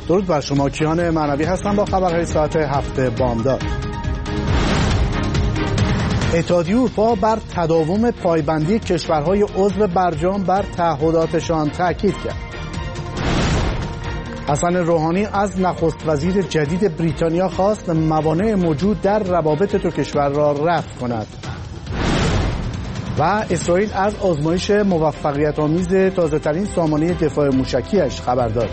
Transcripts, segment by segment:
درود بر شما. کیان معنوی هستم با خبرهای ساعت 7 بامداد. اتحادیه اروپا بر تداوم پایبندی کشورهای عضو برجام بر تعهداتشان تاکید کرد. حسن روحانی از نخست وزیر جدید بریتانیا خواست موانع موجود در روابط دو کشور را رفع کند. و اسرائیل از آزمایش موفقیت‌آمیز تازه‌ترین سامانه دفاع موشکی‌اش خبر داد.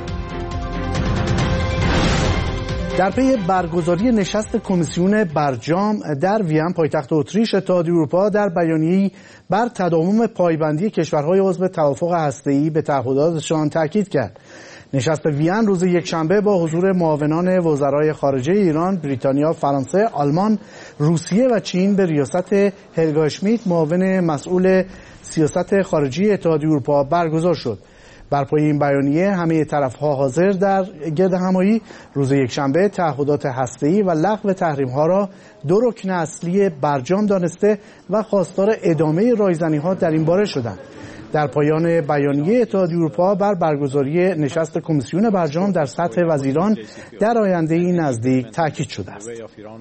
در پی برگزاری نشست کمیسیون برجام در وین پایتخت اتریش، اتحادیه اروپا در بیانیه‌ای بر تداوم پایبندی کشورهای عضو توافق هسته‌ای به تعهداتشان تاکید کرد. نشست وین روز یکشنبه با حضور معاونان وزرای خارجه ایران، بریتانیا، فرانسه، آلمان، روسیه و چین به ریاست هلگا اشمیت، معاون مسئول سیاست خارجی اتحادیه اروپا برگزار شد. بر پایه این بیانیه همه طرف‌ها حاضر در گردهمایی روز یکشنبه تعهدات هسته‌ای و لغو تحریم‌ها را دو رکن اصلی برجام دانسته و خواستار ادامه رایزنی‌ها در این باره شدند. در پایان بیانیه اتحادیه اروپا بر برگزاری نشست کمیسیون برجام در سطح وزیران در آینده‌ای نزدیک تاکید شده است.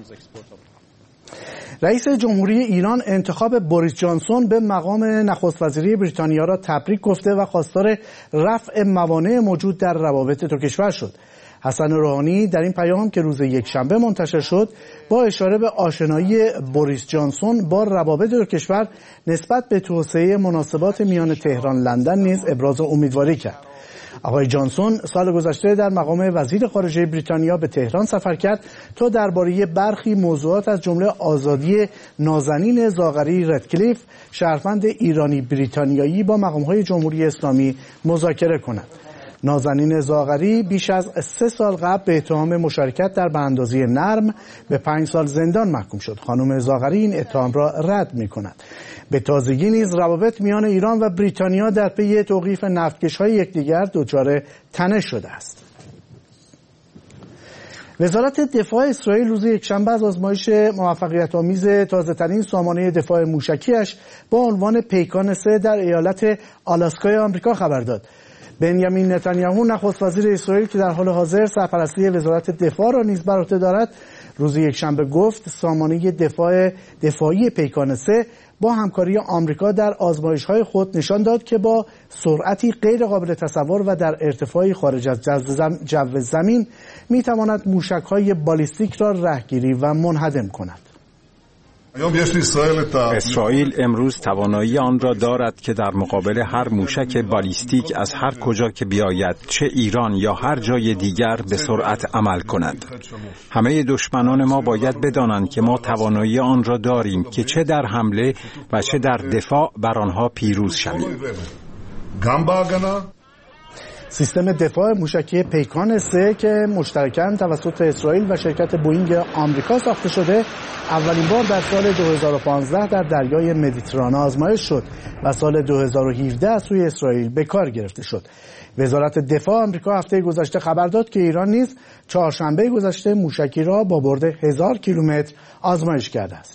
رئیس جمهوری ایران انتخاب بوریس جانسون به مقام نخست وزیری بریتانیا را تبریک گفته و خواستار رفع موانع موجود در روابط دو کشور شد. حسن روحانی در این پیام که روز یکشنبه منتشر شد با اشاره به آشنایی بوریس جانسون با روابط دو کشور نسبت به توسعه مناسبات میان تهران لندن نیز ابراز امیدواری کرد. آقای جانسون سال گذشته در مقام وزیر خارجه بریتانیا به تهران سفر کرد تا درباره برخی موضوعات از جمله آزادی نازنین زاغری ردکلیف، شهروند ایرانی بریتانیایی، با مقام‌های جمهوری اسلامی مذاکره کند. نازنین زاغری بیش از 3 سال قبل به اتهام مشارکت در براندازی نرم به 5 سال زندان محکوم شد. خانم زاغری این اتهام را رد می‌کند. به تازگی نیز روابط میان ایران و بریتانیا در پی توقیف نفتکش‌های یکدیگر دچار تنش شده است. وزارت دفاع اسرائیل روز یکشنبه از آزمایش موفقیت‌آمیز تازه‌ترین سامانه دفاع موشکی‌اش با عنوان پیکان 3 در ایالت آلاسکای آمریکا خبر داد. بنیامین نتانیاهو نخست وزیر اسرائیل که در حال حاضر سرپرستی وزارت دفاع را نیز بر عهده دارد، روز یکشنبه گفت سامانه دفاعی پیکان 3 با همکاری آمریکا در آزمایش‌های خود نشان داد که با سرعتی غیر قابل تصور و در ارتفاعی خارج از جو زمین می‌تواند موشک‌های بالیستیک را رهگیری و منهدم کند. اسرائیل امروز توانایی آن را دارد که در مقابل هر موشک بالیستیک از هر کجا که بیاید، چه ایران یا هر جای دیگر، به سرعت عمل کند. همه دشمنان ما باید بدانند که ما توانایی آن را داریم که چه در حمله و چه در دفاع بر آنها پیروز شویم. سیستم دفاع موشکی پیکان 3 که مشترکاً توسط اسرائیل و شرکت بوئینگ آمریکا ساخته شده، اولین بار در سال 2015 در دریای مدیترانه آزمایش شد و سال 2017 از سوی اسرائیل به کار گرفته شد. وزارت دفاع آمریکا هفته گذشته خبر داد که ایران نیز چهارشنبه گذشته موشکی را با برد 1000 کیلومتر آزمایش کرده است.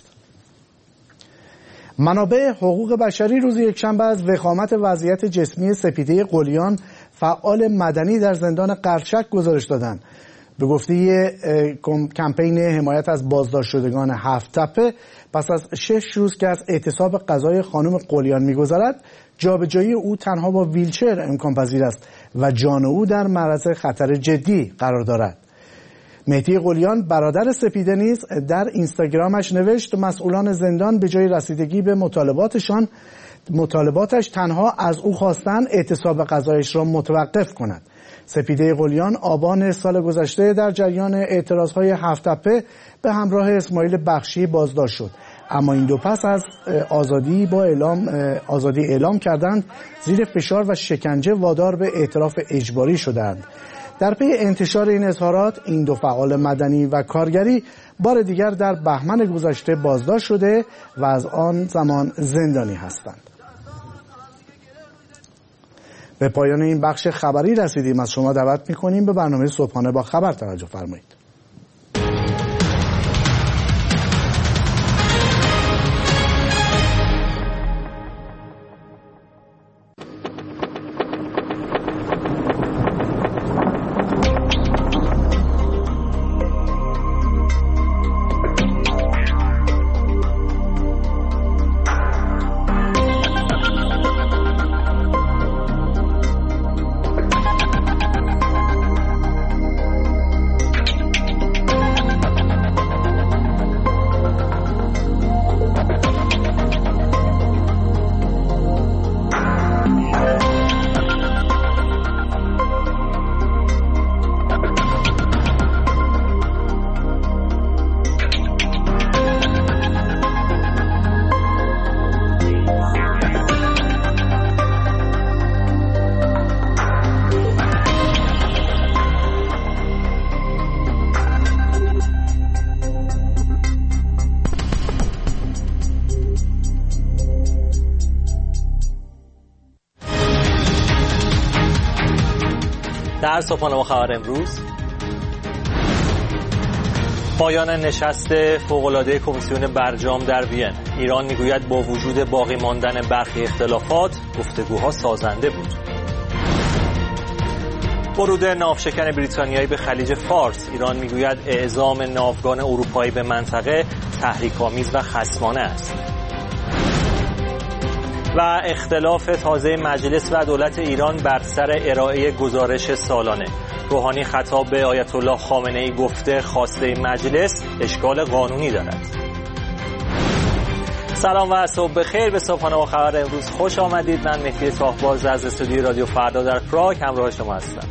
منابع حقوق بشری روز یکشنبه از وخامت وضعیت جسمی سپیده قلیان، فعال مدنی در زندان قرچک، گزارش دادند. به گفته کمپین حمایت از بازداشت شدگان هفت تپه، پس از 6 روز که از اعتصاب قضای خانم قلیان می‌گذرد، جابجایی او تنها با ویلچر امکان پذیر است و جان او در معرض خطر جدی قرار دارد. مهدی قلیان، برادر سپیده، نیز در اینستاگرامش نوشت مسئولان زندان به جای رسیدگی به مطالباتش تنها از او خواستند اعتصاب قضایش را متوقف کند. سپیده قلیان آبان سال گذشته در جریان اعتراضهای هفت تپه به همراه اسماعیل بخشی بازداشت شد، اما این دو پس از آزادی اعلام کردند زیر فشار و شکنجه وادار به اعتراف اجباری شدند. در پی انتشار این اظهارات، این دو فعال مدنی و کارگری بار دیگر در بهمن گذشته بازداشت شده و از آن زمان زندانی هستند. به پایان این بخش خبری رسیدیم. از شما دعوت می‌کنیم به برنامه صبحانه با خبر توجه فرمایید. در صبحانه خبر امروز، پایان نشست فوق‌العاده کمیسیون برجام در وین. ایران میگوید با وجود باقی ماندن برخی اختلافات گفتگوها سازنده بود. ورود ناوشکن بریتانیایی به خلیج فارس. ایران میگوید اعزام ناوگان اروپایی به منطقه تحریک‌آمیز و خصمانه است. و اختلاف تازه مجلس و دولت ایران بر سر ارائه گزارش سالانه. روحانی خطاب به آیت الله خامنه‌ای گفته خواسته مجلس اشکال قانونی دارد. سلام و صبح بخیر به صبحانه خبر امروز خوش آمدید. من مهدی طاهباز از استودیوی رادیو فردا در پراگ همراه شما هستم.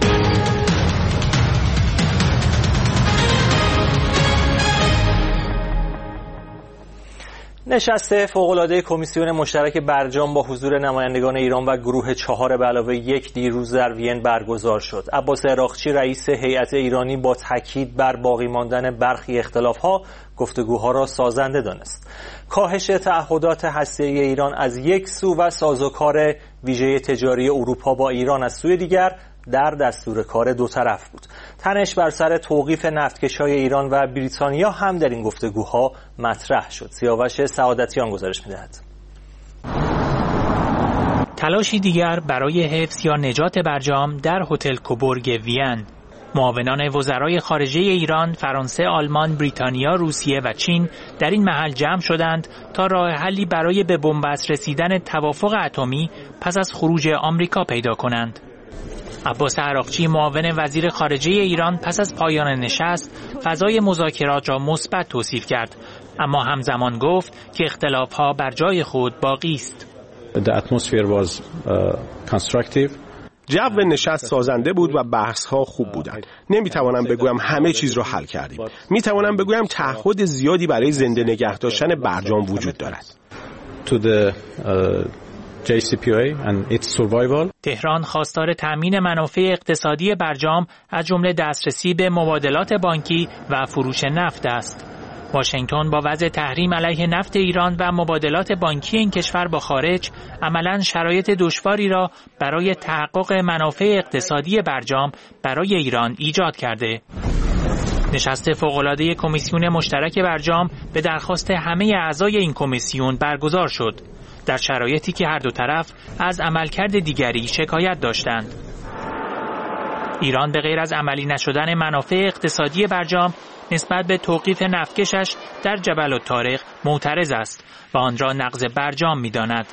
نشست فوق‌العاده کمیسیون مشترک برجام با حضور نمایندگان ایران و گروه 4 به علاوه 1 دیروز در وین برگزار شد. عباس عراقچی رئیس هیئت ایرانی با تاکید بر باقی ماندن برخی اختلاف‌ها گفتگوها را سازنده دانست. کاهش تعهدات هسته‌ای ایران از یک سو و سازوکار ویژه تجاری اروپا با ایران از سوی دیگر در دستور کار دو طرف بود. تنش بر سر توقیف نفتکش‌های ایران و بریتانیا هم در این گفتگوها مطرح شد. سیاوش سعادتیان گزارش می‌دهد. تلاشی دیگر برای حفظ یا نجات برجام در هتل کوبورگ وین. معاونان وزرای خارجه ایران، فرانسه، آلمان، بریتانیا، روسیه و چین در این محل جمع شدند تا راه حلی برای به بنبست رسیدن توافق اتمی پس از خروج آمریکا پیدا کنند. عباس عراقچی معاون وزیر خارجه ایران پس از پایان نشست فضای مذاکرات را مثبت توصیف کرد، اما همزمان گفت که اختلاف‌ها بر جای خود باقی است. جو نشست سازنده بود و بحث‌ها خوب بودند. نمی‌توانم بگویم همه چیز را حل کردیم. می‌توانم بگویم تعهد زیادی برای زنده نگه داشتن برجام وجود دارد. تهران خواستار تأمین منافع اقتصادی برجام از جمله دسترسی به مبادلات بانکی و فروش نفت است. واشنگتن با وضع تحریم علیه نفت ایران و مبادلات بانکی این کشور با خارج عملاً شرایط دشواری را برای تحقق منافع اقتصادی برجام برای ایران ایجاد کرده. نشست فوق‌العاده کمیسیون مشترک برجام به درخواست همه اعضای این کمیسیون برگزار شد، در شرایطی که هر دو طرف از عملکرد دیگری شکایت داشتند. ایران به غیر از عملی نشدن منافع اقتصادی برجام نسبت به توقیف نفتکشش در جبل الطارق معترض است و آن را نقض برجام می‌داند.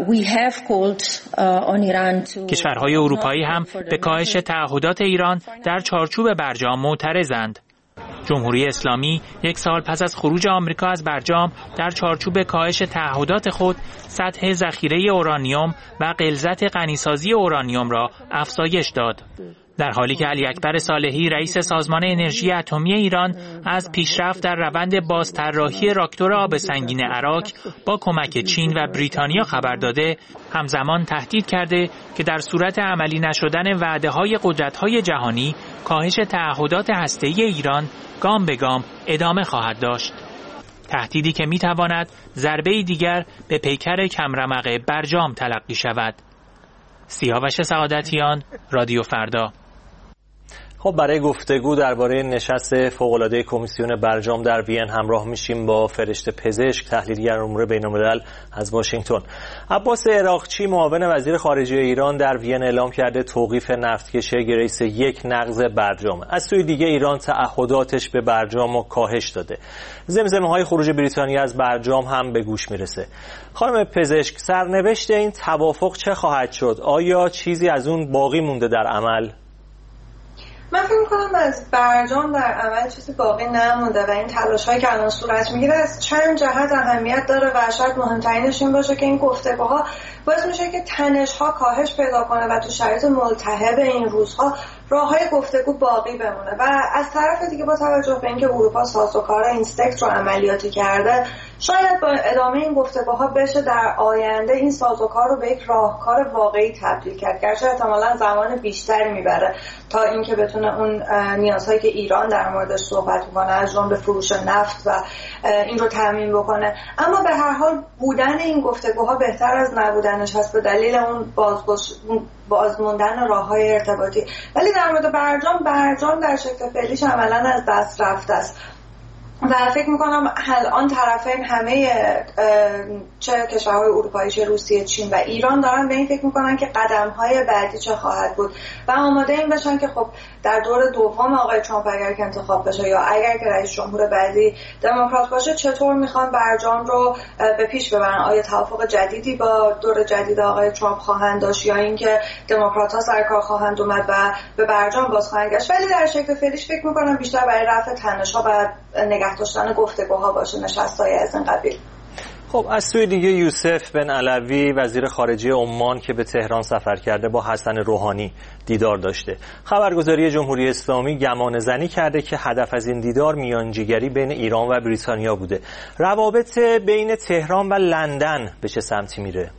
کشورهای اروپایی هم به کاهش تعهدات ایران در چارچوب برجام معترضند. جمهوری اسلامی یک سال پس از خروج آمریکا از برجام در چارچوب کاهش تعهدات خود سطح ذخیره اورانیوم و غلظت غنیسازی اورانیوم را افزایش داد، در حالی که علی اکبر صالحی رئیس سازمان انرژی اتمی ایران از پیشرفت در روند بازطراحی راکتور آب سنگین عراق با کمک چین و بریتانیا خبر داده، همزمان تهدید کرده که در صورت عملی نشدن وعده‌های قدرت‌های جهانی کاهش تعهدات هسته‌ای ایران گام به گام ادامه خواهد داشت. تهدیدی که می‌تواند ضربه دیگر به پیکر کمرمق برجام تلقی شود. سیاوش سعادتیان، رادیو فردا. خب برای گفتگو درباره نشست فوق‌العاده کمیسیون برجام در وین همراه میشیم با فرشته پزشک، تحلیلگر امور بین‌الملل از واشنگتن. عباس عراقچی معاون وزیر خارجه ایران در وین اعلام کرده توقیف نفتکشی گریس 1 نقض برجام. از سوی دیگه ایران تعهداتش به برجام رو کاهش داده. زمزمه‌های خروج بریتانیا از برجام هم به گوش میرسه. خانم پزشک، سرنوشت این توافق چه خواهد شد؟ آیا چیزی از اون باقی مونده در عمل؟ من فکر می‌کنم از برجام در عمل چیزی باقی نمونده و این تلاش‌هایی که الان صورت می‌گیره از چند جهت اهمیت داره و شاید مهمترینش این باشه که این گفتگوها باعث میشه که تنش‌ها کاهش پیدا کنه و تو شرایط ملتهب این روزها راه‌های گفتگو باقی بمونه. و از طرف دیگه با توجه به اینکه اروپا سازوکار این سکت رو عملیاتی کرده، شاید با ادامه این گفتگوها بشه در آینده این سازوکار رو به یک راهکار واقعی تبدیل کرد، گرچه احتمالاً زمان بیشتری میبره تا اینکه بتونه اون نیازهایی که ایران در موردش صحبت میکنه از جمله فروش نفت و این رو تامین بکنه. اما به هر حال بودن این گفتگوها بهتر از نبودنش هست به دلیل اون بازموندن راههای ارتباطی. ولی در مورد برجام در شکل فعلیش عملاً از دست رفته است و فکر میکنم الان طرفین همه چه کشورهای اروپایی، چه روسیه، چین و ایران دارن به این فکر میکنن که قدم‌های بعدی چه خواهد بود و آماده این بشن که خب در دور دوم آقای ترامپ اگر که انتخاب بشه یا اگر که رئیس جمهور بعدی دموکرات باشه چطور میخوان برجام رو به پیش ببرن. آیا توافق جدیدی با دور جدید آقای ترامپ خواهند داشت یا اینکه دموکرات‌ها سر کار خواهند اومد و به برجام باز خواهند گشت. ولی در شکل فعلیش فکر میکنم بیشتر برای رفع تنش‌ها و نگه داشتن گفتگوها باشه، نشست‌های از این قبیل. خب از سوی دیگه یوسف بن علوی وزیر خارجه عمان که به تهران سفر کرده با حسن روحانی دیدار داشته. خبرگزاری جمهوری اسلامی گمانه‌زنی کرده که هدف از این دیدار میانجیگری بین ایران و بریتانیا بوده. روابط بین تهران و لندن به چه سمتی میره؟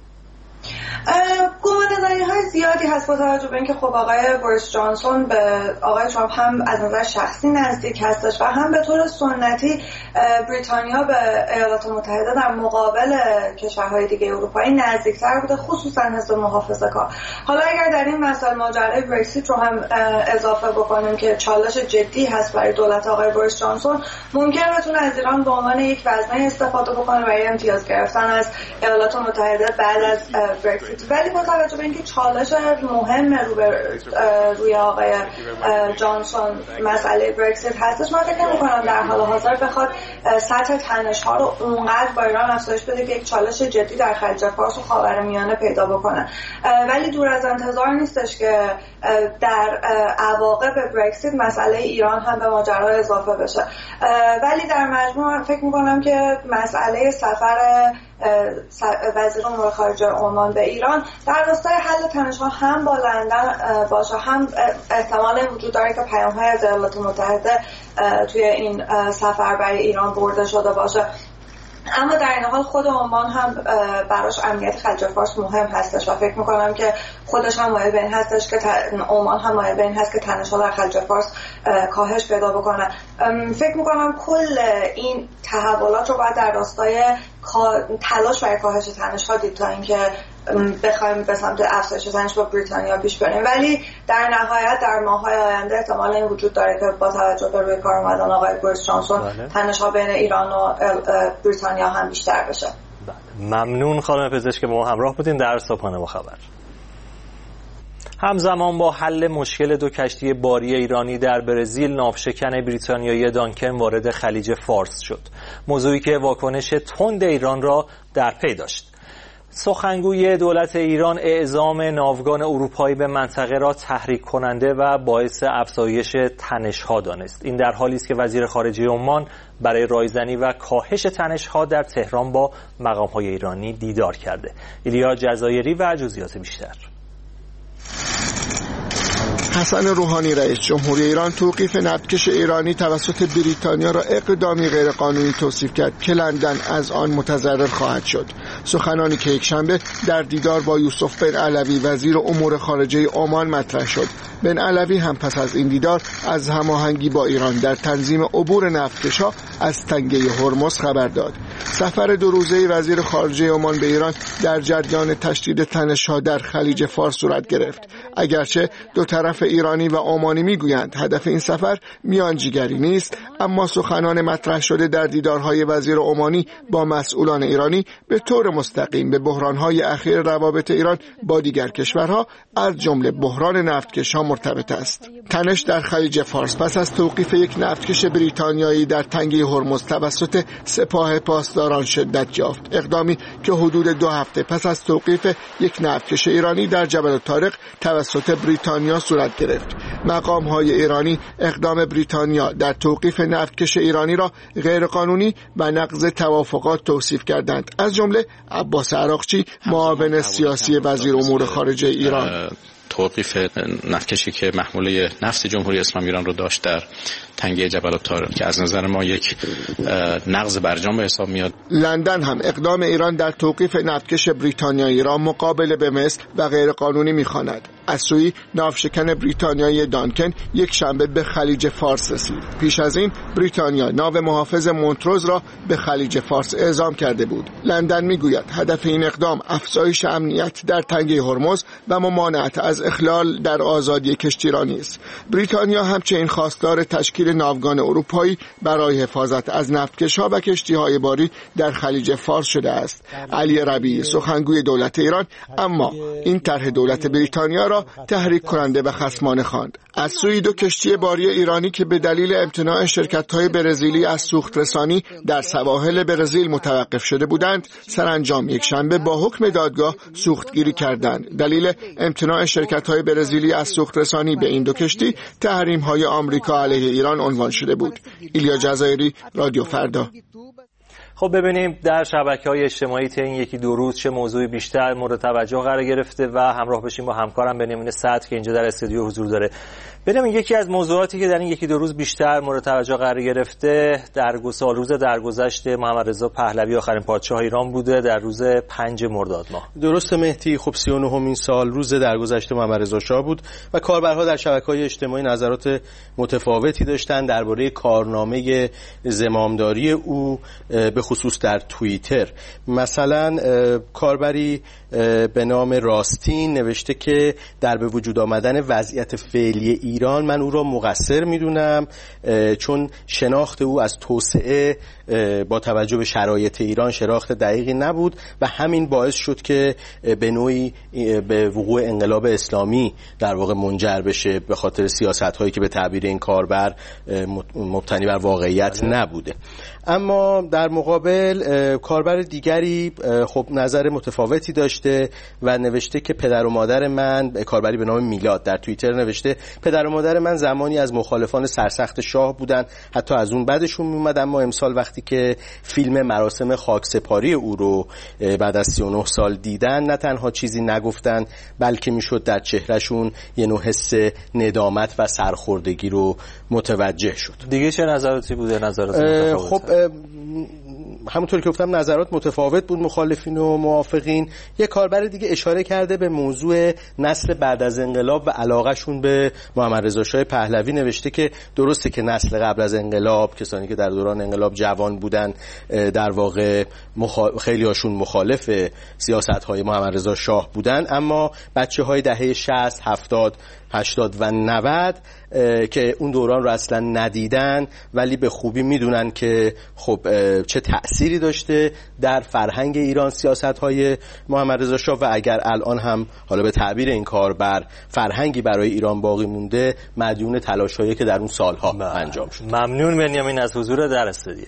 گمانه‌زنی‌های زیادی هست با توجه به اینکه خب آقای بوریس جانسون به آقای ترامپ هم از نظر شخصی نزدیک هستش و هم به طور سنتی بریتانیا به ایالات متحده در مقابل کشورهای دیگه اروپایی نزدیکتر بوده، خصوصا حزب محافظه‌کار. حالا اگر در این مسئله ماجرای برکسیت رو هم اضافه بکنیم که چالش جدی هست برای دولت آقای بوریس جانسون، ممکن بتونه از ایران به عنوان یک وزنه استفاده بکنه برای امتیاز گرفتن از ایالات متحده بعد از برکسیت. ولی با توجه به اینکه چالش مهم روی آقای جانسون مسئله برکسیت هستش، من فکر نمی‌کنم در حال حاضر بخواد سطح تنش‌ها رو اونقدر با ایران افزایش بده که یک چالش جدی در خلیج فارس و خاورمیانه پیدا بکنه. ولی دور از انتظار نیستش که در عواقب برکسیت مسئله ایران هم به ماجرا اضافه بشه. ولی در مجموع فکر می‌کنم که مسئله سفر وزیر امور خارجه عمان به ایران در راستای حل تنش‌ها هم با لندن باشه، هم احتمال وجود داره که پیام‌های از ایالات متحده توی این سفر برای ایران برده شده باشه. اما در این حال خود عمان هم براش امنیت خلیج فارس مهم هستش و فکر میکنم که خودش هم مایل به این هستش که عمان هم مایل به این هست که تنش‌ها در خلیج فارس کاهش پیدا بکنه. فکر میکنم کل این تحولات رو باید در راستای تلاش برای کاهش تنش‌ها دید تا اینکه بخوایم به سمت افزایش تنش با بریتانیا پیش بریم. ولی در نهایت در ماه‌های آینده احتمال این وجود داره که با توجه به روی کار اومدن آقای بوریس جانسون تنش‌ها بین ایران و بریتانیا هم بیشتر بشه. ممنون خانم پزشک که با ما همراه بودین در صبحانه با خبر. همزمان با حل مشکل دو کشتی باری ایرانی در برزیل، ناوشکن بریتانیایی دانکن وارد خلیج فارس شد. موضوعی که واکنش تند ایران را در پی داشت. سخنگوی دولت ایران اعزام ناوگان اروپایی به منطقه را تحریک کننده و باعث افزایش تنش‌ها دانست. این در حالی است که وزیر خارجه عمان برای رایزنی و کاهش تنش‌ها در تهران با مقام‌های ایرانی دیدار کرده. ایلیا جزایری و جزئیات بیشتر. حسن روحانی رئیس جمهوری ایران توقیف نفتکش ایرانی توسط بریتانیا را اقدامی غیرقانونی توصیف کرد که لندن از آن متضرر خواهد شد. سخنانی که یکشنبه در دیدار با یوسف بن علوی وزیر امور خارجه عمان مطرح شد. بن علوی هم پس از این دیدار از هماهنگی با ایران در تنظیم عبور نفتکش‌ها از تنگه هرمز خبر داد. سفر 2 روزه وزیر خارجه عمان به ایران در جریان تشدید تنش‌ها در خلیج فارس صورت گرفت. اگرچه دو طرف ایرانی و عمانی میگویند هدف این سفر میانجیگری نیست، اما سخنان مطرح شده در دیدارهای وزیر عمانی با مسئولان ایرانی به طور مستقیم به بحران‌های اخیر روابط ایران با دیگر کشورها از جمله بحران نفتکش‌ها مرتبط است. تنش در خلیج فارس پس از توقیف یک نفتکش بریتانیایی در تنگه هرمز توسط سپاه پاسداران شدت یافت. اقدامی که حدود 2 هفته پس از توقیف یک نفتکش ایرانی در جبل طارق توسط بریتانیا صورت گرفت. مقام‌های ایرانی اقدام بریتانیا در توقیف نفتکش ایرانی را غیرقانونی و نقض توافقات توصیف کردند، از جمله عباس عراقچی معاون سیاسی وزیر امور خارجه ایران. توقیف نفتکشی که محموله نفت جمهوری اسلامی ایران رو داشت در تنگه جبل الطارق که از نظر ما یک نقض برجام به حساب میاد. لندن هم اقدام ایران در توقیف نفتکش بریتانیایی را مقابل به مثل و غیر قانونی می‌خواند. از سوی ناوشکن بریتانیایی دانکن یک شنبه به خلیج فارس رسید. پیش از این بریتانیا ناو محافظ مونتروز را به خلیج فارس اعزام کرده بود. لندن میگوید هدف این اقدام افزایش امنیت در تنگه هرمز و ممانعت از اخلال در آزادی کشتیرانی است. بریتانیا همچنین خواستار تشکیل ناوگان اروپایی برای حفاظت از نفتکش‌ها و کشتی‌های باری در خلیج فارس شده است. علی ربیعی سخنگوی دولت ایران اما این طرح دولت بریتانیا را تحریک کننده و خصمانه خواند. از سوی دو کشتی باری ایرانی که به دلیل امتناع شرکت‌های برزیلی از سوخت رسانی در سواحل برزیل متوقف شده بودند، سرانجام یک شنبه با حکم دادگاه سوختگیری کردند. دلیل امتناع شرکت‌های برزیلی از سوخت رسانی به این دو کشتی تحریم‌های آمریکا علیه ایران عنوان شده بود. ایلیا جزایری، رادیو فردا. خب ببینیم در شبکه‌های اجتماعی تا این یکی دو روز چه موضوعی بیشتر مورد توجه قرار گرفته و همراه بشیم با همکارم بنیامین صدر که اینجا در استودیو حضور داره. ببینیم یکی از موضوعاتی که در این یکی دو روز بیشتر مورد توجه قرار گرفته روز درگذشت محمد رضا پهلوی آخرین پادشاه ایران بوده در روز 5 مرداد ماه. درسته مهدی، خب 39مین سال روز درگذشت محمد رضا شاه بود و کاربرها در شبکه‌های اجتماعی نظرات متفاوتی داشتن درباره کارنامه زمامداری او به خصوص در توییتر. مثلا کاربری به نام راستین نوشته که در به وجود آمدن وضعیت فعلی ایران من او را مقصر میدونم، چون شناخت او از توسعه با توجه به شرایط ایران شناخت دقیقی نبود و همین باعث شد که به نوعی به وقوع انقلاب اسلامی در واقع منجر بشه به خاطر سیاست‌هایی که به تعبیر این کاربر مبتنی بر واقعیت نبوده. اما در مقابل کاربر دیگری خب نظر متفاوتی داشته و نوشته که پدر و مادر من، کاربری به نام میلاد در توییتر نوشته پدر و مادر من زمانی از مخالفان سرسخت شاه بودن، حتی از اون بعدشون میومد، اما امسال وقتی که فیلم مراسم خاکسپاری او رو بعد از 39 سال دیدن نه تنها چیزی نگفتن بلکه میشد در چهرهشون یه نوع حس ندامت و سرخوردگی رو متوجه شد. دیگه چه نظراتی بوده؟ نظرات متفاوت. خب همونطور که گفتم نظرات متفاوت بود، مخالفین و موافقین. یک کاربر دیگه اشاره کرده به موضوع نسل بعد از انقلاب و علاقهشون به محمد رضا شاه پهلوی. نوشته که درسته که نسل قبل از انقلاب، کسانی که در دوران انقلاب جوان بودن، در واقع خیلی هاشون مخالف سیاست‌های محمد رضا شاه بودن، اما بچه‌های دهه 60 70 80 و 90 که اون دوران رو اصلا ندیدن ولی به خوبی میدونن که خب چه تأثیری داشته در فرهنگ ایران سیاست‌های محمد رضا شاه و اگر الان هم حالا به تعبیر این کاربر فرهنگی برای ایران باقی مونده، مدیون تلاش‌هایی که در اون سالها انجام شد. ممنون بنیامین از حضور در استودیو.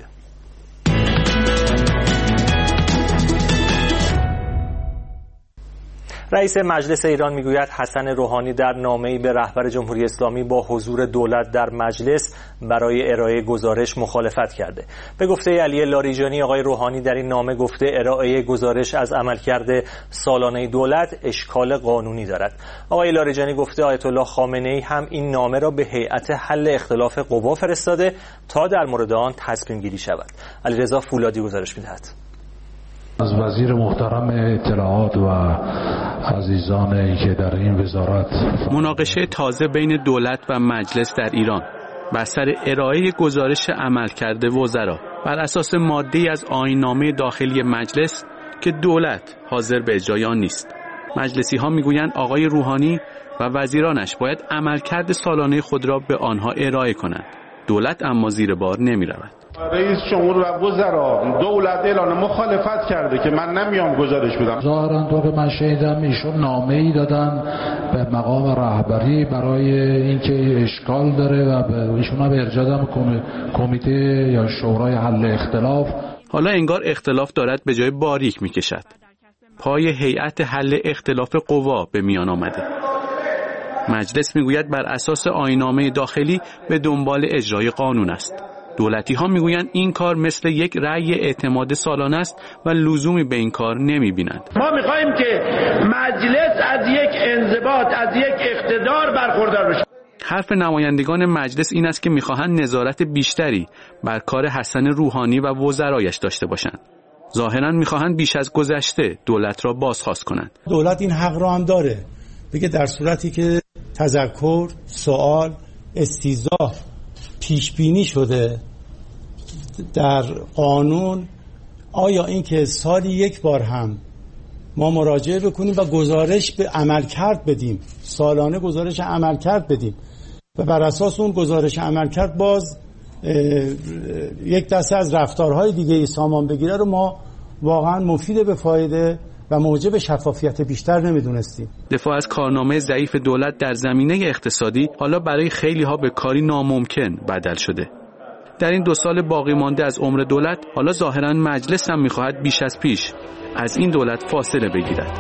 رئیس مجلس ایران میگوید حسن روحانی در نامه‌ای به رهبر جمهوری اسلامی با حضور دولت در مجلس برای ارائه گزارش مخالفت کرده. به گفته علی لاریجانی، آقای روحانی در این نامه گفته ارائه گزارش از عملکرد سالانه دولت اشکال قانونی دارد. آقای لاریجانی گفته آیت الله خامنه‌ای هم این نامه را به هیئت حل اختلاف قوا فرستاده تا در مورد آن تصمیم گیری شود. علیرضا فولادی گزارش می‌دهد. از وزیر محترم اطلاعات و عزیزانی که در این وزارت مناقشه تازه بین دولت و مجلس در ایران بر سر ارائه گزارش عملکرد وزرا بر اساس ماده‌ای از آیین‌نامه داخلی مجلس که دولت حاضر به اجرای آن نیست. مجلسی ها میگویند آقای روحانی و وزیرانش باید عملکرد سالانه خود را به آنها ارائه کنند. دولت اما زیر بار نمی‌رود. رئیس جمهور و وزرا دولت اعلان مخالفت کرده که من نمیام گزارش بدم. ظاهراً طور من شنیدم ایشون نامه‌ای دادن به مقام رهبری برای اینکه اشکال داره و به ایشون هم ارجاع دادن کمیته یا شورای حل اختلاف. حالا انگار اختلاف دارد به جای باریک میکشد. پای هیئت حل اختلاف قوا به میان آمده. مجلس میگوید بر اساس آیین‌نامه داخلی به دنبال اجرای قانون است. دولتی ها میگویند این کار مثل یک رأی اعتماد سالانه است و لزومی به این کار نمیبینند. ما میخوایم که مجلس از یک انضباط، از یک اقتدار برخوردار بشه. حرف نمایندگان مجلس این است که میخواهند نظارت بیشتری بر کار حسن روحانی و وزرایش داشته باشند. ظاهراً میخواهند بیش از گذشته دولت را بازخواست کنند. دولت این حق را هم داره بگه در صورتی که تذکر، سوال، استیضاح پیش بینی شده در قانون، آیا این که سالی یک بار هم ما مراجعه بکنیم و گزارش به عملکرد بدیم، سالانه گزارش عملکرد بدیم و بر اساس اون گزارش عملکرد باز یک دسته از رفتارهای دیگه سامان بگیره رو ما واقعا مفید به فایده و موجب شفافیت بیشتر نمیدونستیم. دفاع از کارنامه ضعیف دولت در زمینه اقتصادی حالا برای خیلی ها به کاری ناممکن بدل شده. در این 2 سال باقی مانده از عمر دولت حالا ظاهراً مجلس هم می‌خواهد بیش از پیش از این دولت فاصله بگیرد.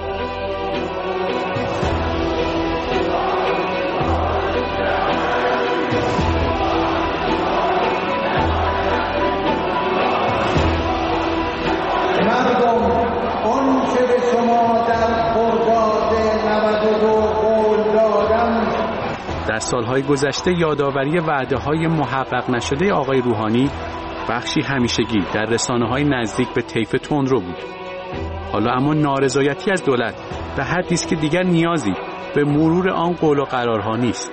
در سالهای گذشته یادآوری وعده‌های محقق نشده آقای روحانی بخشی همیشگی در رسانه‌های نزدیک به طیف تندرو بود. حالا اما نارضایتی از دولت به حدی است که دیگر نیازی به مرور آن قول و قرارها نیست.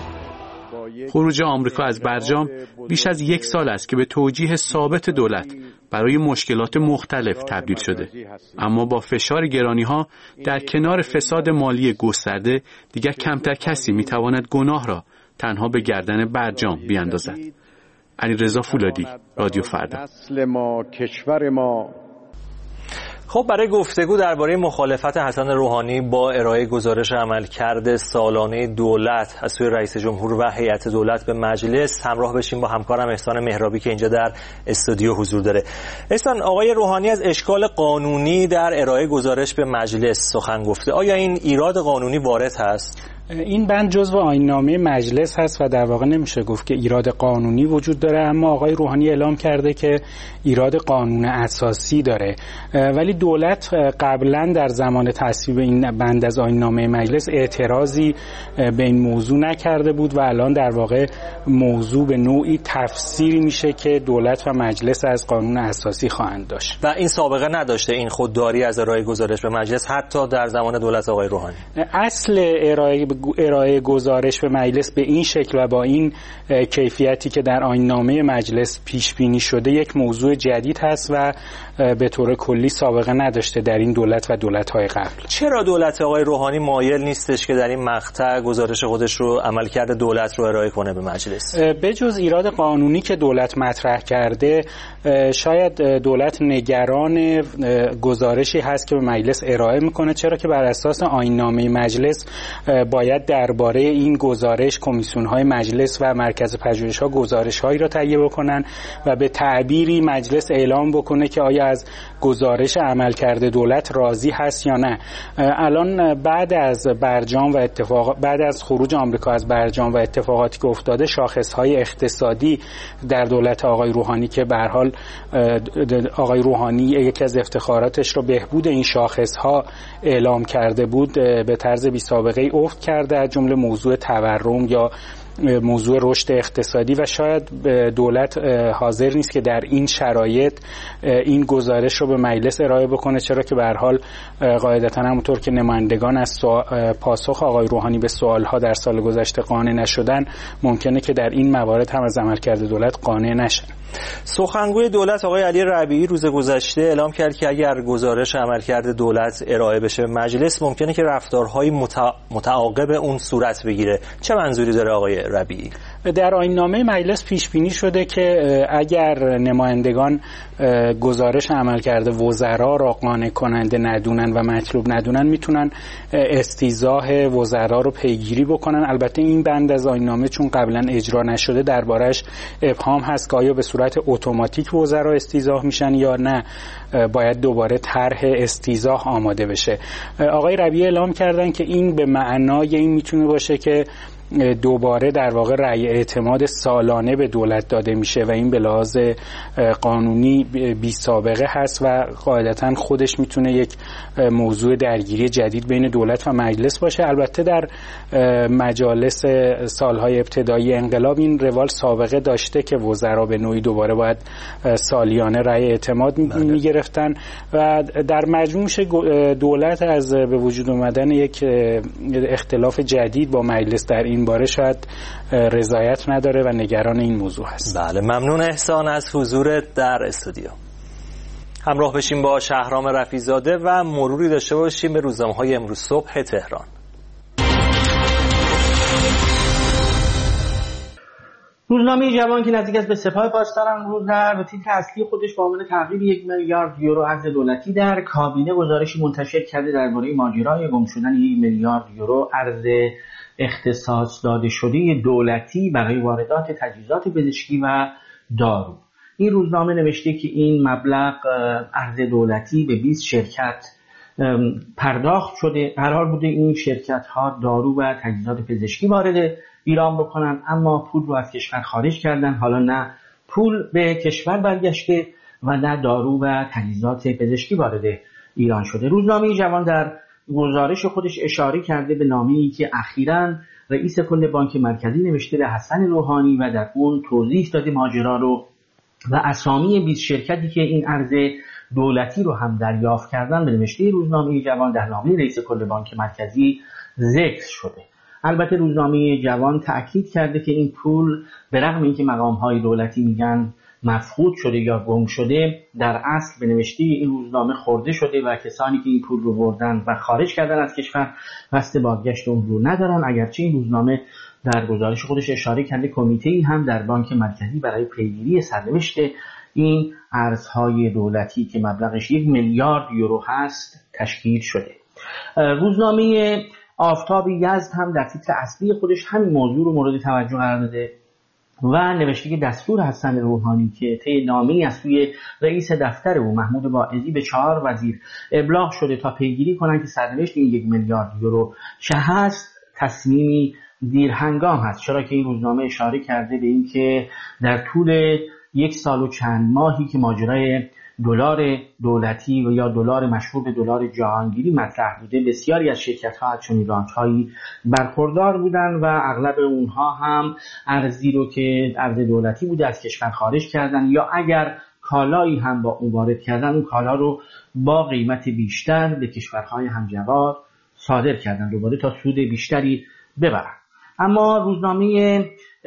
خروج آمریکا از برجام بیش از 1 سال است که به توجیه ثابت دولت برای مشکلات مختلف تبدیل شده، اما با فشار گرانی‌ها در کنار فساد مالی گسترده دیگر کمتر کسی می‌تواند گناه را تنها به گردن برجام بیاندازد. علیرضا فولادی، رادیو فردا. اصل ما، کشور ما. خب برای گفتگو درباره مخالفت حسن روحانی با ارائه گزارش عملکرد سالانه دولت از سوی رئیس جمهور و هیئت دولت به مجلس همراه بشیم با همکارم احسان مهرابی که اینجا در استودیو حضور داره. احسان، آقای روحانی از اشکال قانونی در ارائه گزارش به مجلس سخن گفته. آیا این ایراد قانونی وارد هست؟ این بند جزو آیین‌نامه مجلس هست و در واقع نمیشه گفت که ایراد قانونی وجود داره، اما آقای روحانی اعلام کرده که ایراد قانون اساسی داره. ولی دولت قبلا در زمان تصویب این بند از آیین‌نامه مجلس اعتراضی به این موضوع نکرده بود و الان در واقع موضوع به نوعی تفسیری میشه که دولت و مجلس از قانون اساسی خواهند داشت و این سابقه نداشته این خودداری از ارائه گزارش به مجلس حتی در زمان دولت آقای روحانی. اصل ارائه گزارش به مجلس به این شکل و با این کیفیتی که در آیین‌نامه مجلس پیش بینی شده یک موضوع جدید هست و به طور کلی سابقه نداشته در این دولت و دولت‌های قبل. چرا دولت آقای روحانی مایل نیستش که در این مقطع گزارش خودش رو عملکرد دولت رو ارائه کنه به مجلس؟ به جز ایراد قانونی که دولت مطرح کرده، شاید دولت نگران گزارشی هست که به مجلس ارائه میکنه، چرا که بر اساس آیین‌نامه مجلس باید درباره این گزارش کمیسیون‌های مجلس و مرکز پژوهش‌ها گزارش‌هایی را تهیه بکنن و به تعبیری مجلس اعلام بکنه که آیا از گزارش عملکرد دولت راضی هست یا نه. الان بعد از برجام و بعد از خروج آمریکا از برجام و اتفاقاتی که افتاده، شاخص‌های اقتصادی در دولت آقای روحانی که به هر حال آقای روحانی یکی از افتخاراتش رو بهبود این شاخص‌ها اعلام کرده بود، به طرز بی سابقه افت کرده، از جمله موضوع تورم یا موضوع رشد اقتصادی، و شاید دولت حاضر نیست که در این شرایط این گزارش رو به مجلس ارائه بکنه، چرا که به هر حال قاعدتاً همونطور که نمایندگان از پاسخ آقای روحانی به سوالها در سال گذشته قانع نشدن، ممکنه که در این موارد هم از عملکرد دولت قانع نشن. سخنگوی دولت آقای علی ربیعی روز گذشته اعلام کرد که اگر گزارش عملکرد دولت ارائه بشه به مجلس، ممکنه که رفتارهای متعاقب اون صورت بگیره. چه منظوری داره آقای ربیعی؟ در آیین‌نامه مجلس پیش بینی شده که اگر نمایندگان گزارش عملکرد وزرا را قانع کننده ندونن و مطلوب ندونن، میتونن استیضاح وزرا رو پیگیری بکنن. البته این بند از آیین‌نامه چون قبلا اجرا نشده، دربارش ابهام هست که آیا به صورت اتوماتیک وزرا استیضاح میشن یا نه باید دوباره طرح استیضاح آماده بشه. آقای ربیعی اعلام کردن که این به معنای این میتونه باشه که دوباره در واقع رأی اعتماد سالانه به دولت داده میشه و این به لحاظ قانونی بی سابقه هست و قاعدتاً خودش میتونه یک موضوع درگیری جدید بین دولت و مجلس باشه. البته در مجالس سالهای ابتدایی انقلاب این روال سابقه داشته که وزرا به نوعی دوباره باید سالیانه رأی اعتماد میگرفتن و در مجموع دولت از به وجود اومدن یک اختلاف جدید با مجلس در این باره شاید رضایت نداره و نگران این موضوع هست. بله، ممنون احسان از حضورت در استودیو. همراه بشیم با شهرام رفیع‌زاده و مروری داشته باشیم به روزنامه‌های امروز صبح تهران. روزنامه جوان که نزدیک است به سپاه پاسداران روز در به تیتر اصلی خودش با عنوان تحویل 1 میلیارد یورو ارز دولتی در کابینه گزارشی منتشر کرده درباره ماجرای گم شدن 1 میلیارد یورو ارز اختصاص داده شده دولتی برای واردات تجهیزات پزشکی و دارو. این روزنامه نوشته که این مبلغ ارز دولتی به 20 شرکت پرداخت شده. قرار بوده این شرکت ها دارو و تجهیزات پزشکی وارد ایران بکنن، اما پول رو از کشور خارج کردن. حالا نه پول به کشور برگشته و نه دارو و تجهیزات پزشکی وارد ایران شده. روزنامه جوان در گزارش خودش اشاره کرده به نامه‌ای که اخیراً رئیس کل بانک مرکزی نوشته به حسن روحانی و در اون توضیح داده ماجرا رو و اسامی 20 شرکتی که این ارز دولتی رو هم دریافت کردن به نوشته روزنامه جوان در نامه رئیس کل بانک مرکزی ذکر شده. البته روزنامه جوان تأکید کرده که این پول به رغم اینکه مقام‌های دولتی میگن مفقود شده یا گم شده، در اصل به نوشته این روزنامه خورده شده و کسانی که این پول رو بردن و خارج کردن از کشور قصد بازگشت اون رو ندارن. اگرچه این روزنامه در گزارش خودش اشاره کرده کمیته‌ای هم در بانک مرکزی برای پیگیری سرنوشت این ارزهای دولتی که مبلغش 1 میلیارد یورو هست تشکیل شده. روزنامه آفتاب یزد هم در تیتر اصلی خودش همین موضوع رو مورد توجه قرار داده و نوشته که دستور حسن روحانی که طی نامه‌ای از سوی رئیس دفتر او محمود واعظی به 4 وزیر ابلاغ شده تا پیگیری کنند که سرنوشت این 1 میلیارد یورو چه هست، تصمیمی دیرهنگام هست، چرا که این روزنامه اشاره کرده به این که در طول 1 سال و چند ماهی که ماجرای دلار دولتی و یا دلار مشهور به دلار جهانگیری مطرح بوده، بسیاری از شرکت‌ها از چنین رانچ‌هایی برخوردار بودن و اغلب اونها هم ارزی رو که ارز دولتی بوده از کشور خارج کردن یا اگر کالایی هم با اون وارد کردن اون کالا رو با قیمت بیشتر به کشورهای همجوار صادر کردن دوباره تا سود بیشتری ببرن. اما روزنامه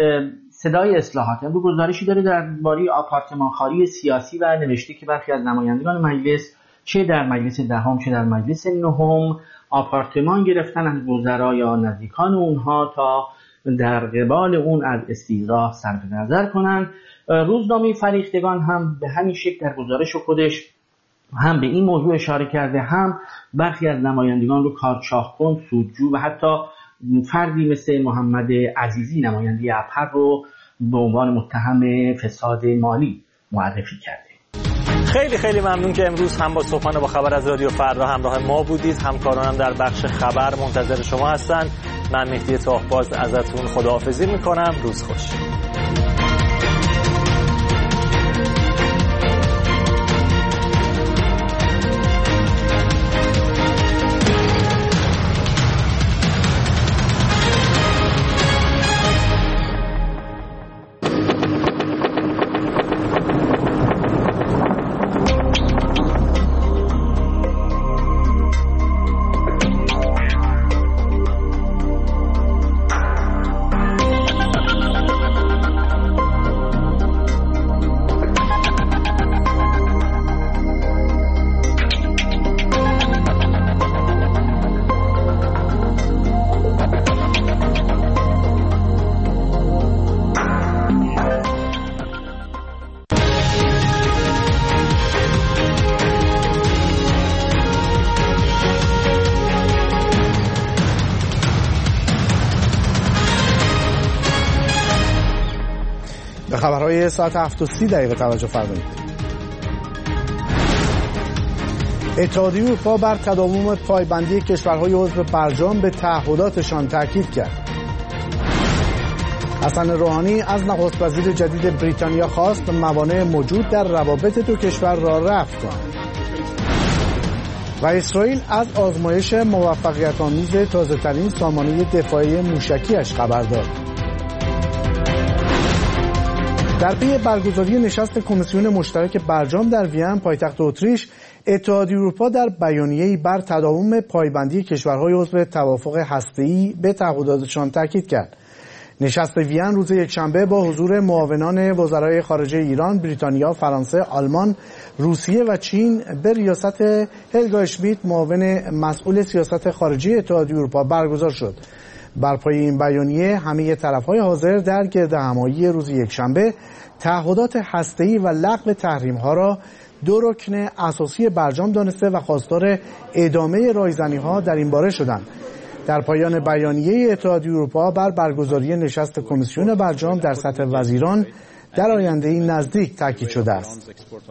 صدای اصلاحات امروز گزارشی داره درباره آپارتمانخواری سیاسی و نوشته که برخی از نمایندگان مجلس چه در مجلس دهم چه در مجلس نهم آپارتمان گرفتن از وزرا یا نزدیکان اونها تا در قبال اون از استیضاح صرف نظر کنند. روزنامه فریختگان هم به همین شکل در گزارش خودش هم به این موضوع اشاره کرده، هم برخی از نمایندگان رو کارچاه‌کن، سودجو و حتی فردی مثل محمد عزیزی نماینده ابهر رو به عنوان متهم فساد مالی معرفی کرده. خیلی خیلی ممنون که امروز هم با صبحانه با خبر از رادیو فردا همراه ما بودید. همکارانم در بخش خبر منتظر شما هستن. من مهدی تاهباز ازتون خداحافظی میکنم. روز خوش. خبرهای ساعت 7:30 توجه فرمایید. اتحادیه اروپا بر تداوم پایبندی کشورهای عضو برجام به تعهداتشان تاکید کرد. حسن روحانی از نخست وزیر جدید بریتانیا خواست موانع موجود در روابط دو کشور را رفع کند. و اسرائیل از آزمایش موفقیت‌آمیز تازه‌ترین سامانه دفاعی موشکی‌اش خبر داد. در پی برگزاری نشست کمیسیون مشترک برجام در وین پایتخت اتریش، اتحادیه اروپا در بیانیه‌ای بر تداوم پایبندی کشورهای عضو توافق هسته‌ای به تعهداتشان تاکید کرد. نشست وین روز یکشنبه با حضور معاونان وزرای خارجه ایران، بریتانیا، فرانسه، آلمان، روسیه و چین به ریاست هلگا اشمیت، معاون مسئول سیاست خارجی اتحادیه اروپا برگزار شد. بر پایه این بیانیه همه طرف‌های حاضر در گردهمایی روز یکشنبه تعهدات هسته‌ای و لغو تحریم‌ها را دو رکن اساسی برجام دانسته و خواستار ادامه رایزنی‌ها در این باره شدند. در پایان بیانیه اتحادیه اروپا بر برگزاری نشست کمیسیون برجام در سطح وزیران در آینده‌ای نزدیک تاکید شده است.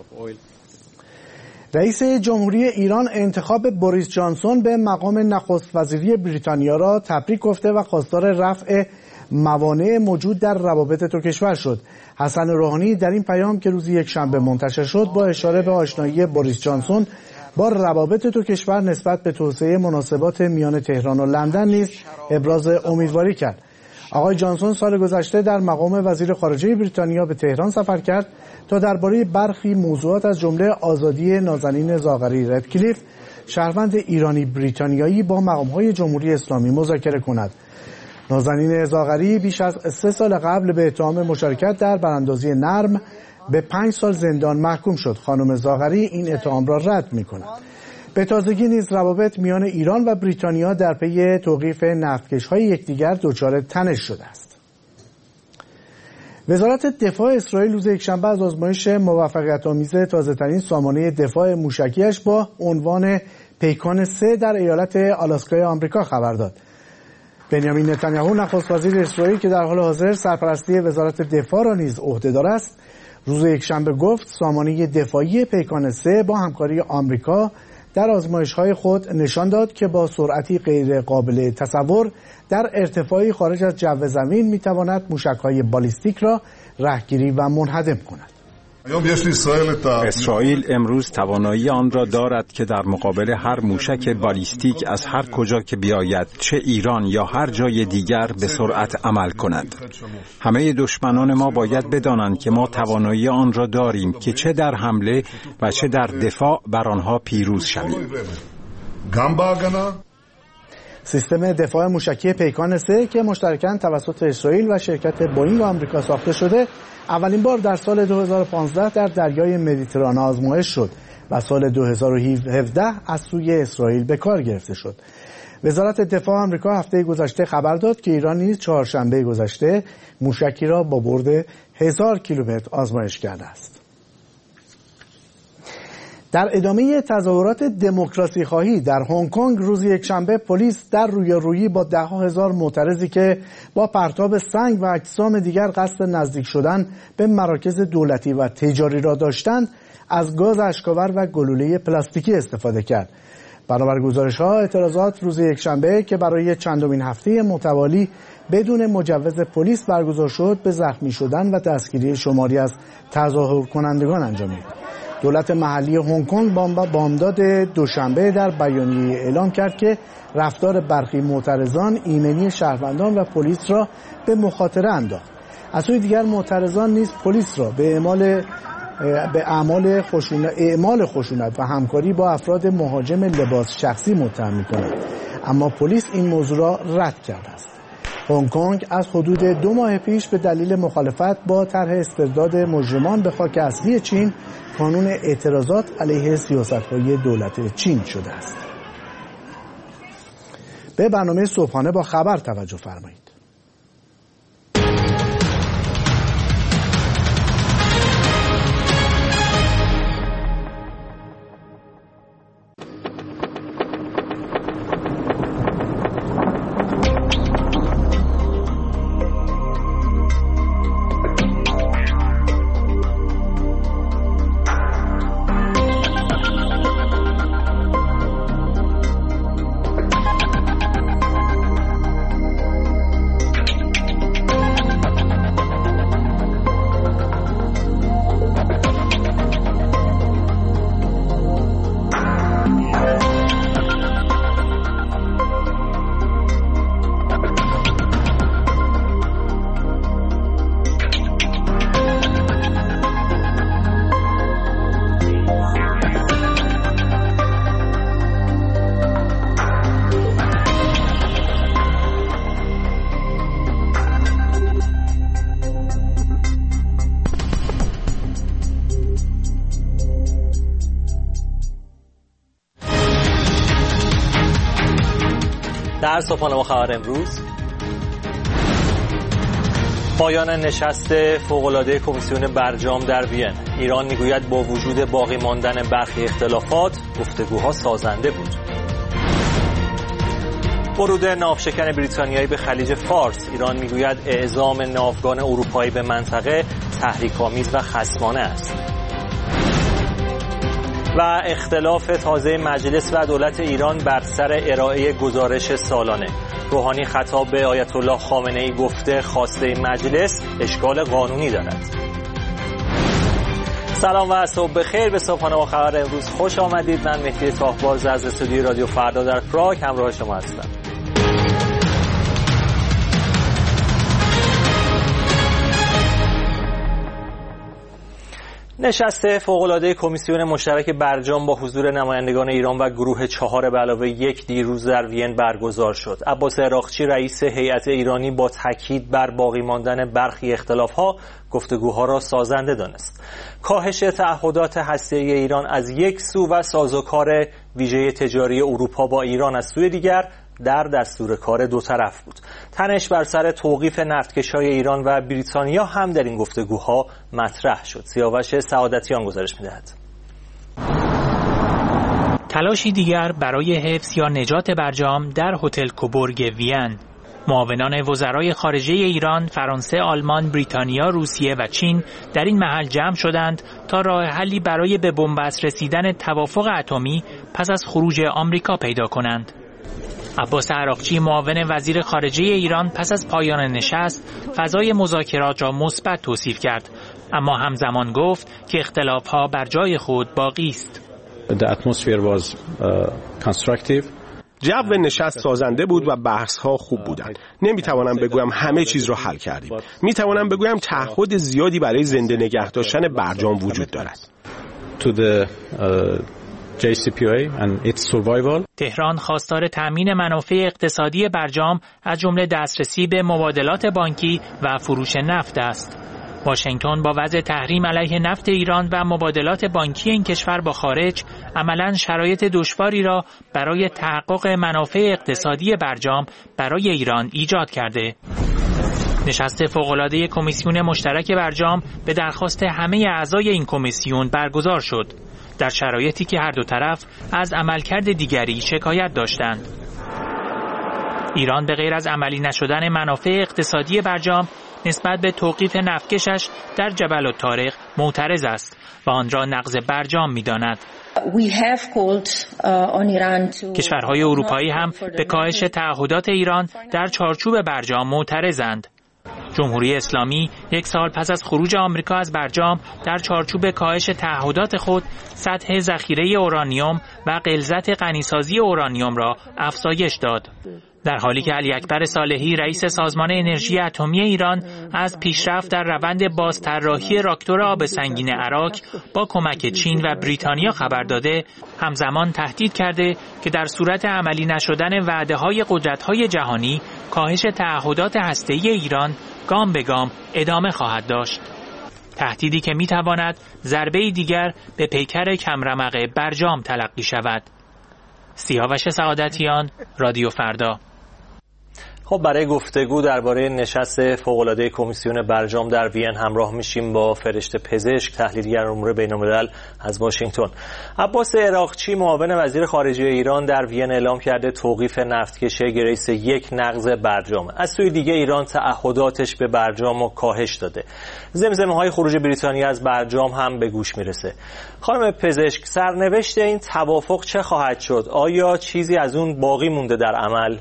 رئیس جمهوری ایران انتخاب بوریس جانسون به مقام نخست وزیری بریتانیا را تبریک گفته و خواستار رفع موانع موجود در روابط دو کشور شد. حسن روحانی در این پیام که روز یکشنبه منتشر شد با اشاره به آشنایی بوریس جانسون با روابط دو کشور نسبت به توسعه مناسبات میان تهران و لندن نیز ابراز امیدواری کرد. آقای جانسون سال گذشته در مقام وزیر خارجه بریتانیا به تهران سفر کرد تا درباره برخی موضوعات از جمله آزادی نازنین زاغری ردکلیف، شهروند ایرانی بریتانیایی، با مقام‌های جمهوری اسلامی مذاکره کند. نازنین زاغری بیش از 3 سال قبل به اتهام مشارکت در براندازی نرم به 5 سال زندان محکوم شد. خانم زاغری این اتهام را رد می‌کند. به تازگی نیز روابط میان ایران و بریتانیا در پی توقیف نفتکش‌های یکدیگر دچار تنش شده است. وزارت دفاع اسرائیل روز یکشنبه از آزمایش موفقیت‌آمیز تازه‌ترین سامانه دفاع موشکی‌اش با عنوان پیکان 3 در ایالت آلاسکای آمریکا خبر داد. بنیامین نتانیاهو نخست وزیر اسرائیل که در حال حاضر سرپرستی وزارت دفاع را نیز عهده‌دار است، روز یکشنبه گفت سامانه دفاعی پیکان 3 با همکاری آمریکا در آزمایش‌های خود نشان داد که با سرعتی غیر قابل تصور در ارتفاعی خارج از جو زمین می‌تواند موشک‌های بالیستیک را رهگیری و منهدم کند. اسرائیل امروز توانایی آن را دارد که در مقابل هر موشک بالیستیک از هر کجا که بیاید، چه ایران یا هر جای دیگر، به سرعت عمل کند. همه دشمنان ما باید بدانند که ما توانایی آن را داریم که چه در حمله و چه در دفاع بر آنها پیروز شویم. سیستم دفاع موشکی پیکان 3 که مشترکاً توسط اسرائیل و شرکت بوئینگ آمریکا ساخته شده، اولین بار در سال 2015 در دریای مدیترانه آزمایش شد و سال 2017 از سوی اسرائیل به کار گرفته شد. وزارت دفاع آمریکا هفته گذشته خبر داد که ایران نیز چهارشنبه گذشته موشکی را با برد 1000 کیلومتر آزمایش کرده است. در ادامه تظاهرات دموکراسی خواهی در هنگ کنگ روز یکشنبه پلیس در رویارویی با ده‌ها هزار معترضی که با پرتاب سنگ و اجسام دیگر قصد نزدیک شدن به مراکز دولتی و تجاری را داشتند، از گاز اشک‌آور و گلوله پلاستیکی استفاده کرد. بنابر گزارش‌ها اعتراضات روز یکشنبه که برای چندمین هفته متوالی بدون مجوز پلیس برگزار شد، به زخمی شدن و دستگیری شماری از تظاهر کنندگان انجامید. دولت محلی هنگ کنگ بامداد دوشنبه در بیانیه اعلام کرد که رفتار برخی معترضان ایمنی شهروندان و پلیس را به مخاطره انداخت. از سوی دیگر معترضان نیز پلیس را به اعمال خشونت و همکاری با افراد مهاجم لباس شخصی متهم می‌کند، اما پلیس این موضوع را رد کرده است. هنگ کنگ از حدود 2 ماه پیش به دلیل مخالفت با طرح استرداد مجرمان به خاک اصلی چین کانون اعتراضات علیه سیاست‌های دولت چین شده است. به برنامه صبحانه با خبر توجه فرمایید. در صبحانه با خبر امروز، پایان نشست فوق‌العاده کمیسیون برجام در وین. ایران میگوید با وجود باقی ماندن برخی اختلافات گفتگوها سازنده بود. ورود ناوشکن بریتانیایی به خلیج فارس. ایران میگوید اعزام ناوگان اروپایی به منطقه تحریک‌آمیز و خصمانه است. و اختلاف تازه مجلس و دولت ایران بر سر ارائه گزارش سالانه. روحانی خطاب به آیت الله خامنه‌ای گفته خواسته مجلس اشکال قانونی دارد. سلام و صبح بخیر. به صبحانه با خبر امروز خوش آمدید. من مهدی طاهبارز از استودیوی رادیو فردا در پراگ همراه شما هستم. نشست فوق‌العاده کمیسیون مشترک برجام با حضور نمایندگان ایران و گروه 4+1 دیروز در وین برگزار شد. عباس عراقچی رئیس هیئت ایرانی با تاکید بر باقی ماندن برخی اختلاف‌ها گفتگوها را سازنده دانست. کاهش تعهدات هسته‌ای ایران از یک سو و سازوکار ویژه تجاری اروپا با ایران از سوی دیگر در دستور کار دو طرف بود. تنش بر سر توقیف نفتکش‌های ایران و بریتانیا هم در این گفتگوها مطرح شد. سیاوش سعادتیان گزارش می‌دهد. تلاشی دیگر برای حفظ یا نجات برجام در هتل کوبورگ وین. معاونان وزرای خارجه ایران، فرانسه، آلمان، بریتانیا، روسیه و چین در این محل جمع شدند تا راه حلی برای به بنبست رسیدن توافق اتمی پس از خروج آمریکا پیدا کنند. عباس عراقچی معاون وزیر خارجه ایران پس از پایان نشست فضای مذاکرات را مثبت توصیف کرد، اما همزمان گفت که اختلاف‌ها بر جای خود باقی است. جو نشست سازنده بود و بحث‌ها خوب بودند. نمی‌توانم بگویم همه چیز را حل کردیم. می‌توانم بگویم تعهد زیادی برای زنده نگه داشتن برجام وجود دارد. JCPOA and its survival. تهران خواستار تأمین منافع اقتصادی برجام از جمله دسترسی به مبادلات بانکی و فروش نفت است. واشنگتن با وضع تحریم علیه نفت ایران و مبادلات بانکی این کشور با خارج عملاً شرایط دشواری را برای تحقق منافع اقتصادی برجام برای ایران ایجاد کرده. نشست فوق‌العاده کمیسیون مشترک برجام به درخواست همه اعضای این کمیسیون برگزار شد، در شرایطی که هر دو طرف از عملکرد دیگری شکایت داشتند. ایران به غیر از عملی نشدن منافع اقتصادی برجام نسبت به توقیف نفتکشش در جبل الطارق معترض است و آن را نقض برجام می‌داند. کشورهای اروپایی هم به کاهش تعهدات ایران در چارچوب برجام معترضند. جمهوری اسلامی یک سال پس از خروج آمریکا از برجام در چارچوب کاهش تعهدات خود سطح ذخیره اورانیوم و غلظت غنیسازی اورانیوم را افزایش داد، در حالی که علی اکبر صالحی رئیس سازمان انرژی اتمی ایران از پیشرفت در روند بازطراحی راکتور آب سنگین عراق با کمک چین و بریتانیا خبر داده، همزمان تهدید کرده که در صورت عملی نشدن وعده‌های قدرت‌های جهانی کاهش تعهدات هسته‌ای ایران گام به گام ادامه خواهد داشت. تهدیدی که می‌تواند ضربه دیگر به پیکر کمرمق برجام تلقی شود. سیاوش سعادتیان، رادیو فردا. خب برای گفتگو درباره نشست فوق‌العاده کمیسیون برجام در وین همراه میشیم با فرشته پزشک، تحلیلگر امور بین‌الملل از واشنگتن. عباس عراقچی معاون وزیر خارجه ایران در وین اعلام کرده توقیف نفتکشی گریس 1 نقض برجام. از سوی دیگه ایران تعهداتش به برجام رو کاهش داده. زمزمه‌های خروج بریتانیا از برجام هم به گوش میرسه. خانم پزشک، سرنوشت این توافق چه خواهد شد؟ آیا چیزی از اون باقی مونده در عمل؟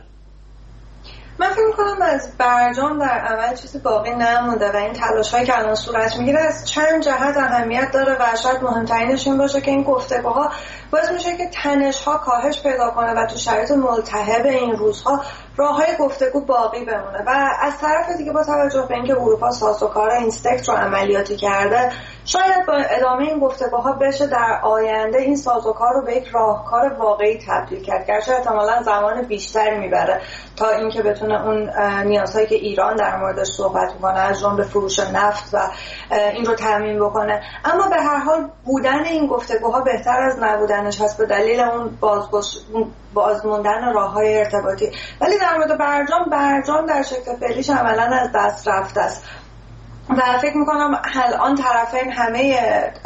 من فکر می‌کنم از برجام در عمل چیزی باقی نمونده و این تلاش‌هایی که الان صورت میگیره از چند جهت اهمیت داره و شاید مهمترینش این باشه که این گفتگوها باعث میشه که تنش‌ها کاهش پیدا کنه و تو شرایط ملتهب این روزها راه‌های گفتگو باقی بمونه. و از طرف دیگه با توجه به اینکه اروپا سازوکار اینستکت رو عملیاتی کرده، شاید با ادامه این گفتگوها بشه در آینده این سازوکار رو به یک راهکار واقعی تبدیل کرد، گرچه احتمالاً زمان بیشتری میبره تا اینکه بتونه اون نیازهایی که ایران در موردش صحبت میکنه از جمله فروش نفت و این رو تامین بکنه. اما به هر حال بودن این گفتگوها بهتر از نبودن تنش هست به دلیل اون بازموندن راه‌های ارتباطی. ولی در مورد برجام در شکل فعلیش عملاً از دست رفته است و فکر میکنم الان طرفین همه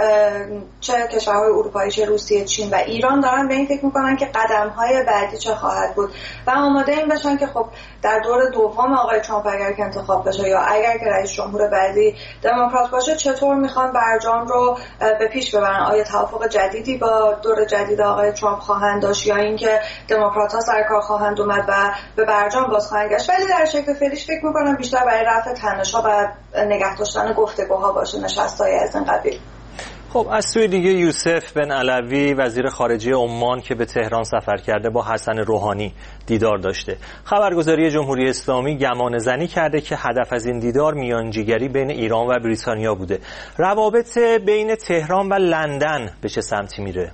چه کشورهای اروپایی، چه روسیه، چین و ایران دارن به این فکر میکنن که قدم‌های بعدی چه خواهد بود و آماده این بشن که خب در دور دوم آقای ترامپ اگر که انتخاب بشه یا اگر که رئیس جمهور بعدی دموکرات باشه چطور میخوان برجام رو به پیش ببرن. آیا توافق جدیدی با دور جدید آقای ترامپ خواهند داشت یا اینکه دموکرات‌ها سر کار خواهند اومد و به برجام باز خواهند گشت. ولی در شکل فعلیش فکر میکنم بیشتر برای رفع تنش‌ها و نگه داشتن گفتگوها باشه، نشست‌های از این قبیل. خب از سوی دیگه یوسف بن علوی وزیر خارجه عمان که به تهران سفر کرده با حسن روحانی دیدار داشته. خبرگزاری جمهوری اسلامی گمانه‌زنی کرده که هدف از این دیدار میانجیگری بین ایران و بریتانیا بوده. روابط بین تهران و لندن به چه سمتی میره؟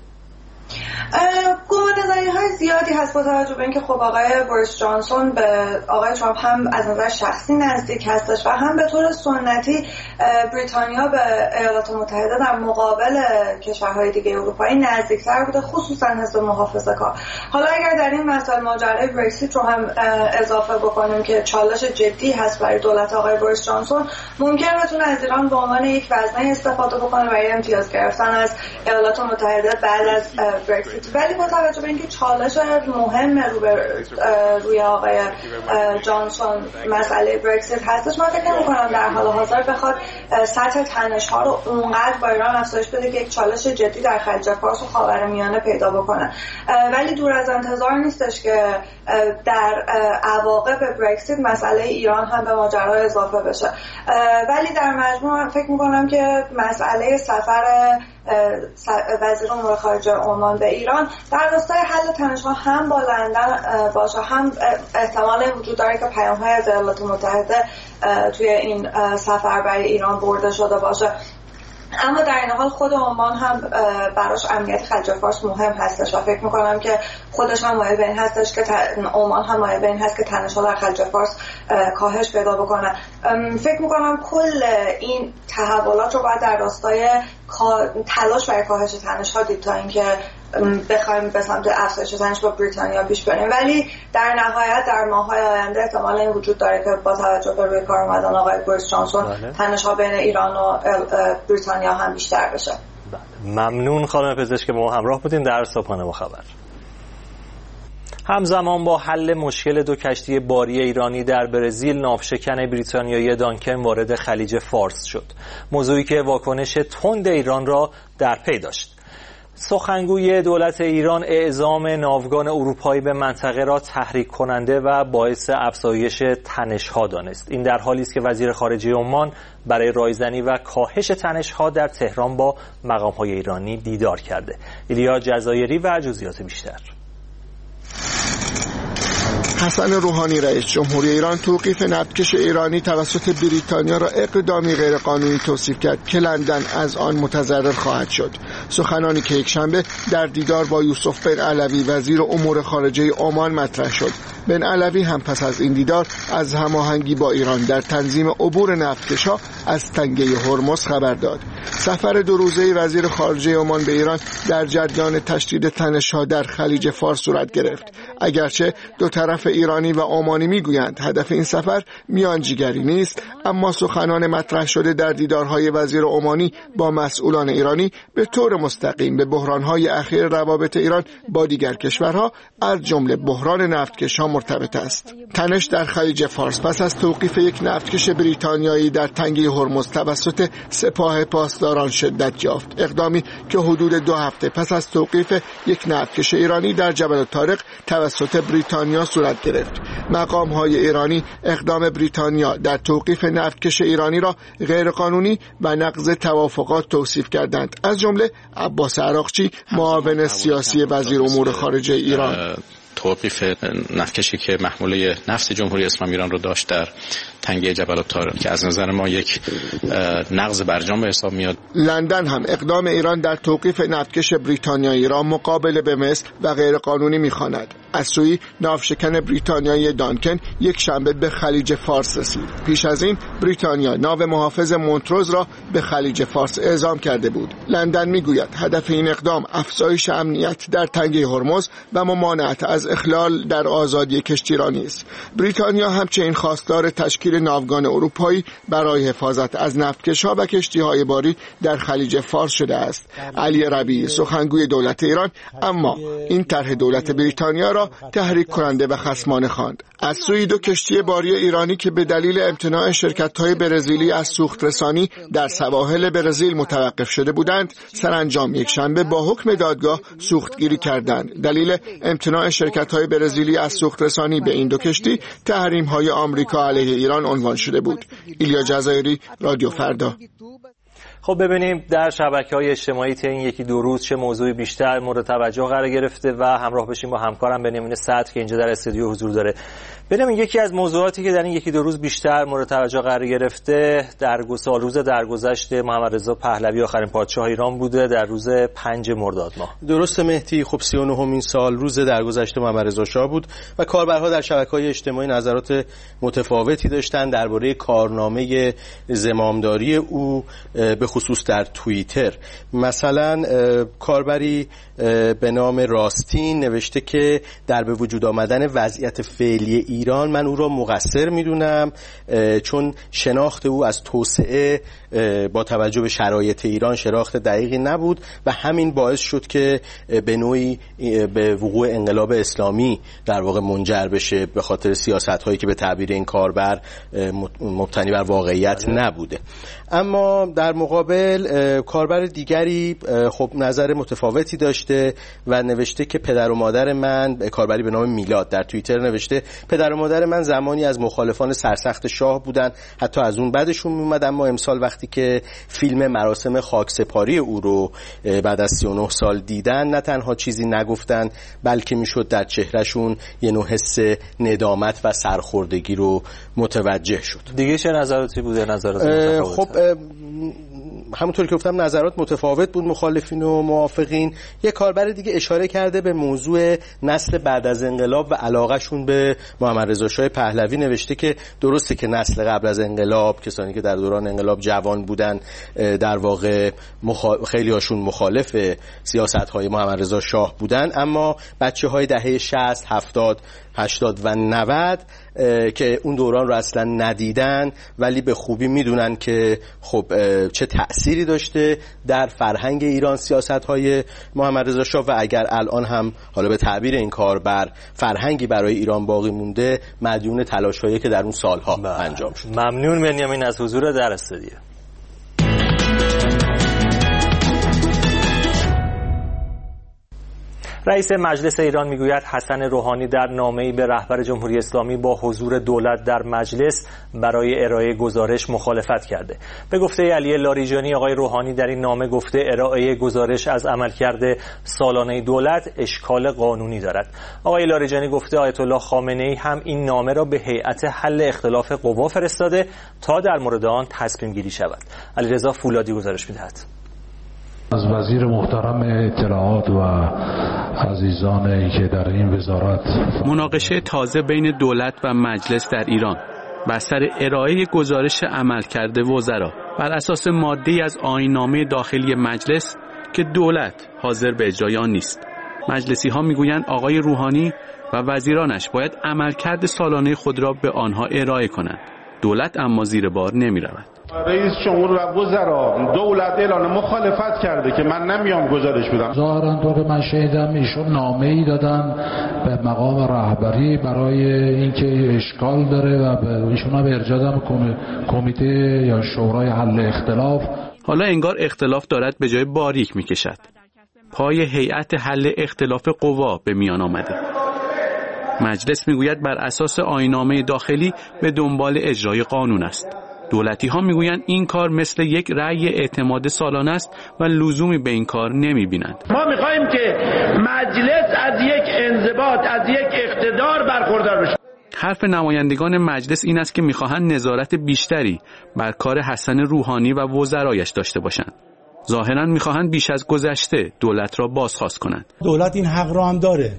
گمانه‌زنی‌های زیادی هست با توجه به اینکه خب آقای بوریس جانسون به آقای ترامپ هم از نظر شخصی نزدیک هستش و هم به طور سنتی بریتانیا به ایالات متحده در مقابل کشورهای دیگه اروپایی نزدیکتر بوده، خصوصا حزب محافظه‌کار. حالا اگر در این مسئله ماجرای برکسیت رو هم اضافه بکنیم که چالش جدی هست برای دولت آقای بوریس جانسون، ممکن بتونه از ایران به عنوان یک وزنه استفاده بکنه برای امتیاز گرفتن از ایالات متحده بعد از برکسیت. ولی با توجه به اینکه چالش مهم روی آقای جانسون مسئله برکسیت هستش، من فکر نمی‌کنم در حال حاضر بخواد سطح تنش‌ها رو اونقدر با ایران افزایش بده که یک چالش جدی در خلیج فارس و خاورمیانه پیدا بکنه. ولی دور از انتظار نیستش که در عواقب برکسیت مسئله ایران هم به ماجرا اضافه بشه. ولی در مجموع فکر می‌کنم که مسئله سفر وزیر امور خارجه عمان به ایران در راستای حل تنش‌ها هم با لندن باشه، هم احتمال وجود داره که پیام‌های از ایالات متحده توی این سفر برای ایران برده شده باشه. اما در این حال خود عمان هم براش امنیت خلیج فارس مهم هستش و فکر میکنم که خودش هم مایل به این هستش که عمان هم مایل به این هست که تنش‌ها در خلیج فارس کاهش پیدا بکنه. فکر میکنم کل این تحولات رو باید در راستای تلاش برای کاهش تنش‌ها دید تا اینکه بخوایم به سمت افزایش تنش با بریتانیا پیش بریم. ولی در نهایت در ماه‌های آینده احتمال این وجود داره که با توجه به روی کار اومدن آقای بوریس جانسون تنش‌ها بین ایران و بریتانیا هم بیشتر بشه. ممنون خانم پزشک که با ما همراه بودین در صبحانه با خبر. همزمان با حل مشکل دو کشتی باری ایرانی در برزیل، ناوشکن بریتانیایی دانکن وارد خلیج فارس شد. موضوعی که واکنش تند ایران را در پی داشت. سخنگوی دولت ایران اعزام ناوگان اروپایی به منطقه را تحریک کننده و باعث افزایش تنش‌ها دانست. این در حالی است که وزیر خارجه عمان برای رایزنی و کاهش تنش‌ها در تهران با مقام‌های ایرانی دیدار کرده. ایلیا جزایری و جزئیات بیشتر. حسن روحانی رئیس جمهوری ایران توقیف نفتکش ایرانی توسط بریتانیا را اقدامی غیرقانونی توصیف کرد که لندن از آن متضرر خواهد شد. سخنانی که یکشنبه در دیدار با یوسف بن علوی وزیر امور خارجه عمان مطرح شد. بن علوی هم پس از این دیدار از هماهنگی با ایران در تنظیم عبور نفتکش‌ها از تنگه هرمز خبر داد. سفر 2 روزه وزیر خارجه عمان به ایران در جریان تشدید تنش‌ها در خلیج فارس صورت گرفت. اگرچه دو طرف ایرانی و عمانی میگویند هدف این سفر میانجیگری نیست، اما سخنان مطرح شده در دیدارهای وزیر عمانی با مسئولان ایرانی به طور مستقیم به بحران‌های اخیر روابط ایران با دیگر کشورها از جمله بحران نفتکش‌ها مرتبط است. تنش در خلیج فارس پس از توقیف یک نفتکش بریتانیایی در تنگه هرمز توسط سپاه پاسداران شدت یافت. اقدامی که حدود 2 هفته پس از توقیف یک نفتکش ایرانی در جبل طارق توسط بریتانیا صورت گرفت. مقام‌های ایرانی اقدام بریتانیا در توقیف نفتکش ایرانی را غیرقانونی و نقض توافقات توصیف کردند، از جمله عباس عراقچی معاون سیاسی وزیر امور خارجه ایران. توقیف نفتکشی که محموله نفت جمهوری اسلامی ایران رو داشت در تنگه جبل طارق که از نظر ما یک نقض برجام به حساب میاد. لندن هم اقدام ایران در توقیف نفتکش بریتانیایی را مقابل به مثل و غیرقانونی می‌خواند. از سوی ناوشکن بریتانیایی دانکن یک شنبه به خلیج فارس رسید. پیش از این بریتانیا ناو محافظ مونتروز را به خلیج فارس اعزام کرده بود. لندن میگوید هدف این اقدام افزایش امنیت در تنگه هرمز و ممانعت از اخلال در آزادی کشتیرانی است. بریتانیا همچنین خواستار تشکیل ناوگان اروپایی برای حفاظت از نفتکش‌ها و کشتی‌های باری در خلیج فارس شده است. علی ربیعی سخنگوی دولت ایران اما این طرح دولت بریتانیا را تحریک کننده و خصمانه خواند. از سوی دو کشتی باری ایرانی که به دلیل امتناع شرکت‌های برزیلی از سوخت رسانی در سواحل برزیل متوقف شده بودند، سرانجام یک شنبه با حکم دادگاه سوختگیری کردند. دلیل امتناع شرکت‌های برزیلی از سوخت رسانی به این دو کشتی تحریم‌های آمریکا علیه ایران عنوان شده بود. ایلیا جزایری، رادیو فردا. خب ببینیم در شبکه‌های اجتماعی طی این یکی دو روز چه موضوعی بیشتر مورد توجه قرار گرفته و همراه بشیم با همکارم بنیامین صدر که اینجا در استودیو حضور داره. ببینیم یکی از موضوعاتی که در این یکی دو روز بیشتر مورد توجه قرار گرفته روز درگذشت محمد رضا پهلوی آخرین پادشاه ایران بوده در روز 5 مرداد ماه. درسته مهدی، خب 39مین سال روز درگذشت محمد رضا شاه بود و کاربرها در شبکه‌های اجتماعی نظرات متفاوتی داشتن درباره کارنامه زمامداری او به خصوص در توییتر. مثلا کاربری به نام راستین نوشته که در به وجود آمدن وضعیت فعلی ایران من او را مقصر میدونم، چون شناخت او از توسعه با توجه به شرایط ایران شناخت دقیقی نبود و همین باعث شد که به نوعی به وقوع انقلاب اسلامی در واقع منجر بشه، به خاطر سیاست‌هایی که به تعبیر این کاربر مبتنی بر واقعیت نبوده. اما در مقابل کاربر دیگری خب نظر متفاوتی داشته و نوشته که پدر و مادر من، کاربری به نام میلاد در توییتر نوشته پدر و مادر من زمانی از مخالفان سرسخت شاه بودن، حتی از اون بعدشون میومد، اما امسال وقتی که فیلم مراسم خاکسپاری او رو بعد از 39 سال دیدن نه تنها چیزی نگفتن بلکه میشد در چهرهشون یه نوع حس ندامت و سرخوردگی رو متوجه شد. دیگه چه نظراتی بوده؟ نظرات خب همونطور که گفتم نظرات متفاوت بود، مخالفین و موافقین. یک کاربر دیگه اشاره کرده به موضوع نسل بعد از انقلاب و علاقهشون به محمد رضا شاه پهلوی، نوشته که درسته که نسل قبل از انقلاب، کسانی که در دوران انقلاب جوان بودن، در واقع خیلی هاشون مخالف سیاست‌های محمد رضا شاه بودن، اما بچه‌های دهه 60 70 80 و 90 که اون دوران رو اصلا ندیدن ولی به خوبی میدونن که خب چه تأثیری داشته در فرهنگ ایران سیاست‌های محمد رضا شاه و اگر الان هم حالا به تعبیر این کاربر فرهنگی برای ایران باقی مونده، مدیون تلاش‌هایی که در اون سالها انجام شد. ممنون بنیامین از حضور در استودیو. رئیس مجلس ایران میگوید حسن روحانی در نامه‌ای به رهبر جمهوری اسلامی با حضور دولت در مجلس برای ارائه گزارش مخالفت کرده. به گفته علی لاریجانی، آقای روحانی در این نامه گفته ارائه گزارش از عملکرد سالانه دولت اشکال قانونی دارد. آقای لاریجانی گفته آیت الله خامنه‌ای هم این نامه را به هیئت حل اختلاف قوا فرستاده تا در مورد آن تصمیم گیری شود. علیرضا فولادی گزارش می‌دهد. از وزیر محترم اطلاعات و عزیزانی که در این وزارت مناقشه تازه بین دولت و مجلس در ایران بر سر ارائه گزارش عملکرد وزرا بر اساس ماده‌ای از آیین‌نامه داخلی مجلس که دولت حاضر به اجرای آن نیست. مجلسی ها میگویند آقای روحانی و وزیرانش باید عملکرد سالانه خود را به آنها ارائه کنند. دولت اما زیر بار نمی رود. رئیس جمهور و وزرا دولت اعلان مخالفت کرده که من نمیام گزارش بدم. ظاهرا طور من شنیدم ایشون نامه‌ای دادن به مقام رهبری برای اینکه اشکال داره و به ایشون هم ارجاع دادن کمیته یا شورای حل اختلاف. حالا انگار اختلاف دارد به جای باریک میکشد. پای هیئت حل اختلاف قوا به میان آمده. مجلس میگوید بر اساس آیین‌نامه داخلی به دنبال اجرای قانون است. دولتی ها میگویند این کار مثل یک رأی اعتماد سالانه است و لزومی به این کار نمیبینند. ما میخوایم که مجلس از یک انضباط، از یک اقتدار برخوردار بشه. حرف نمایندگان مجلس این است که میخواهند نظارت بیشتری بر کار حسن روحانی و وزرایش داشته باشند. ظاهراً میخواهند بیش از گذشته دولت را بازخواست کنند. دولت این حق را هم داره،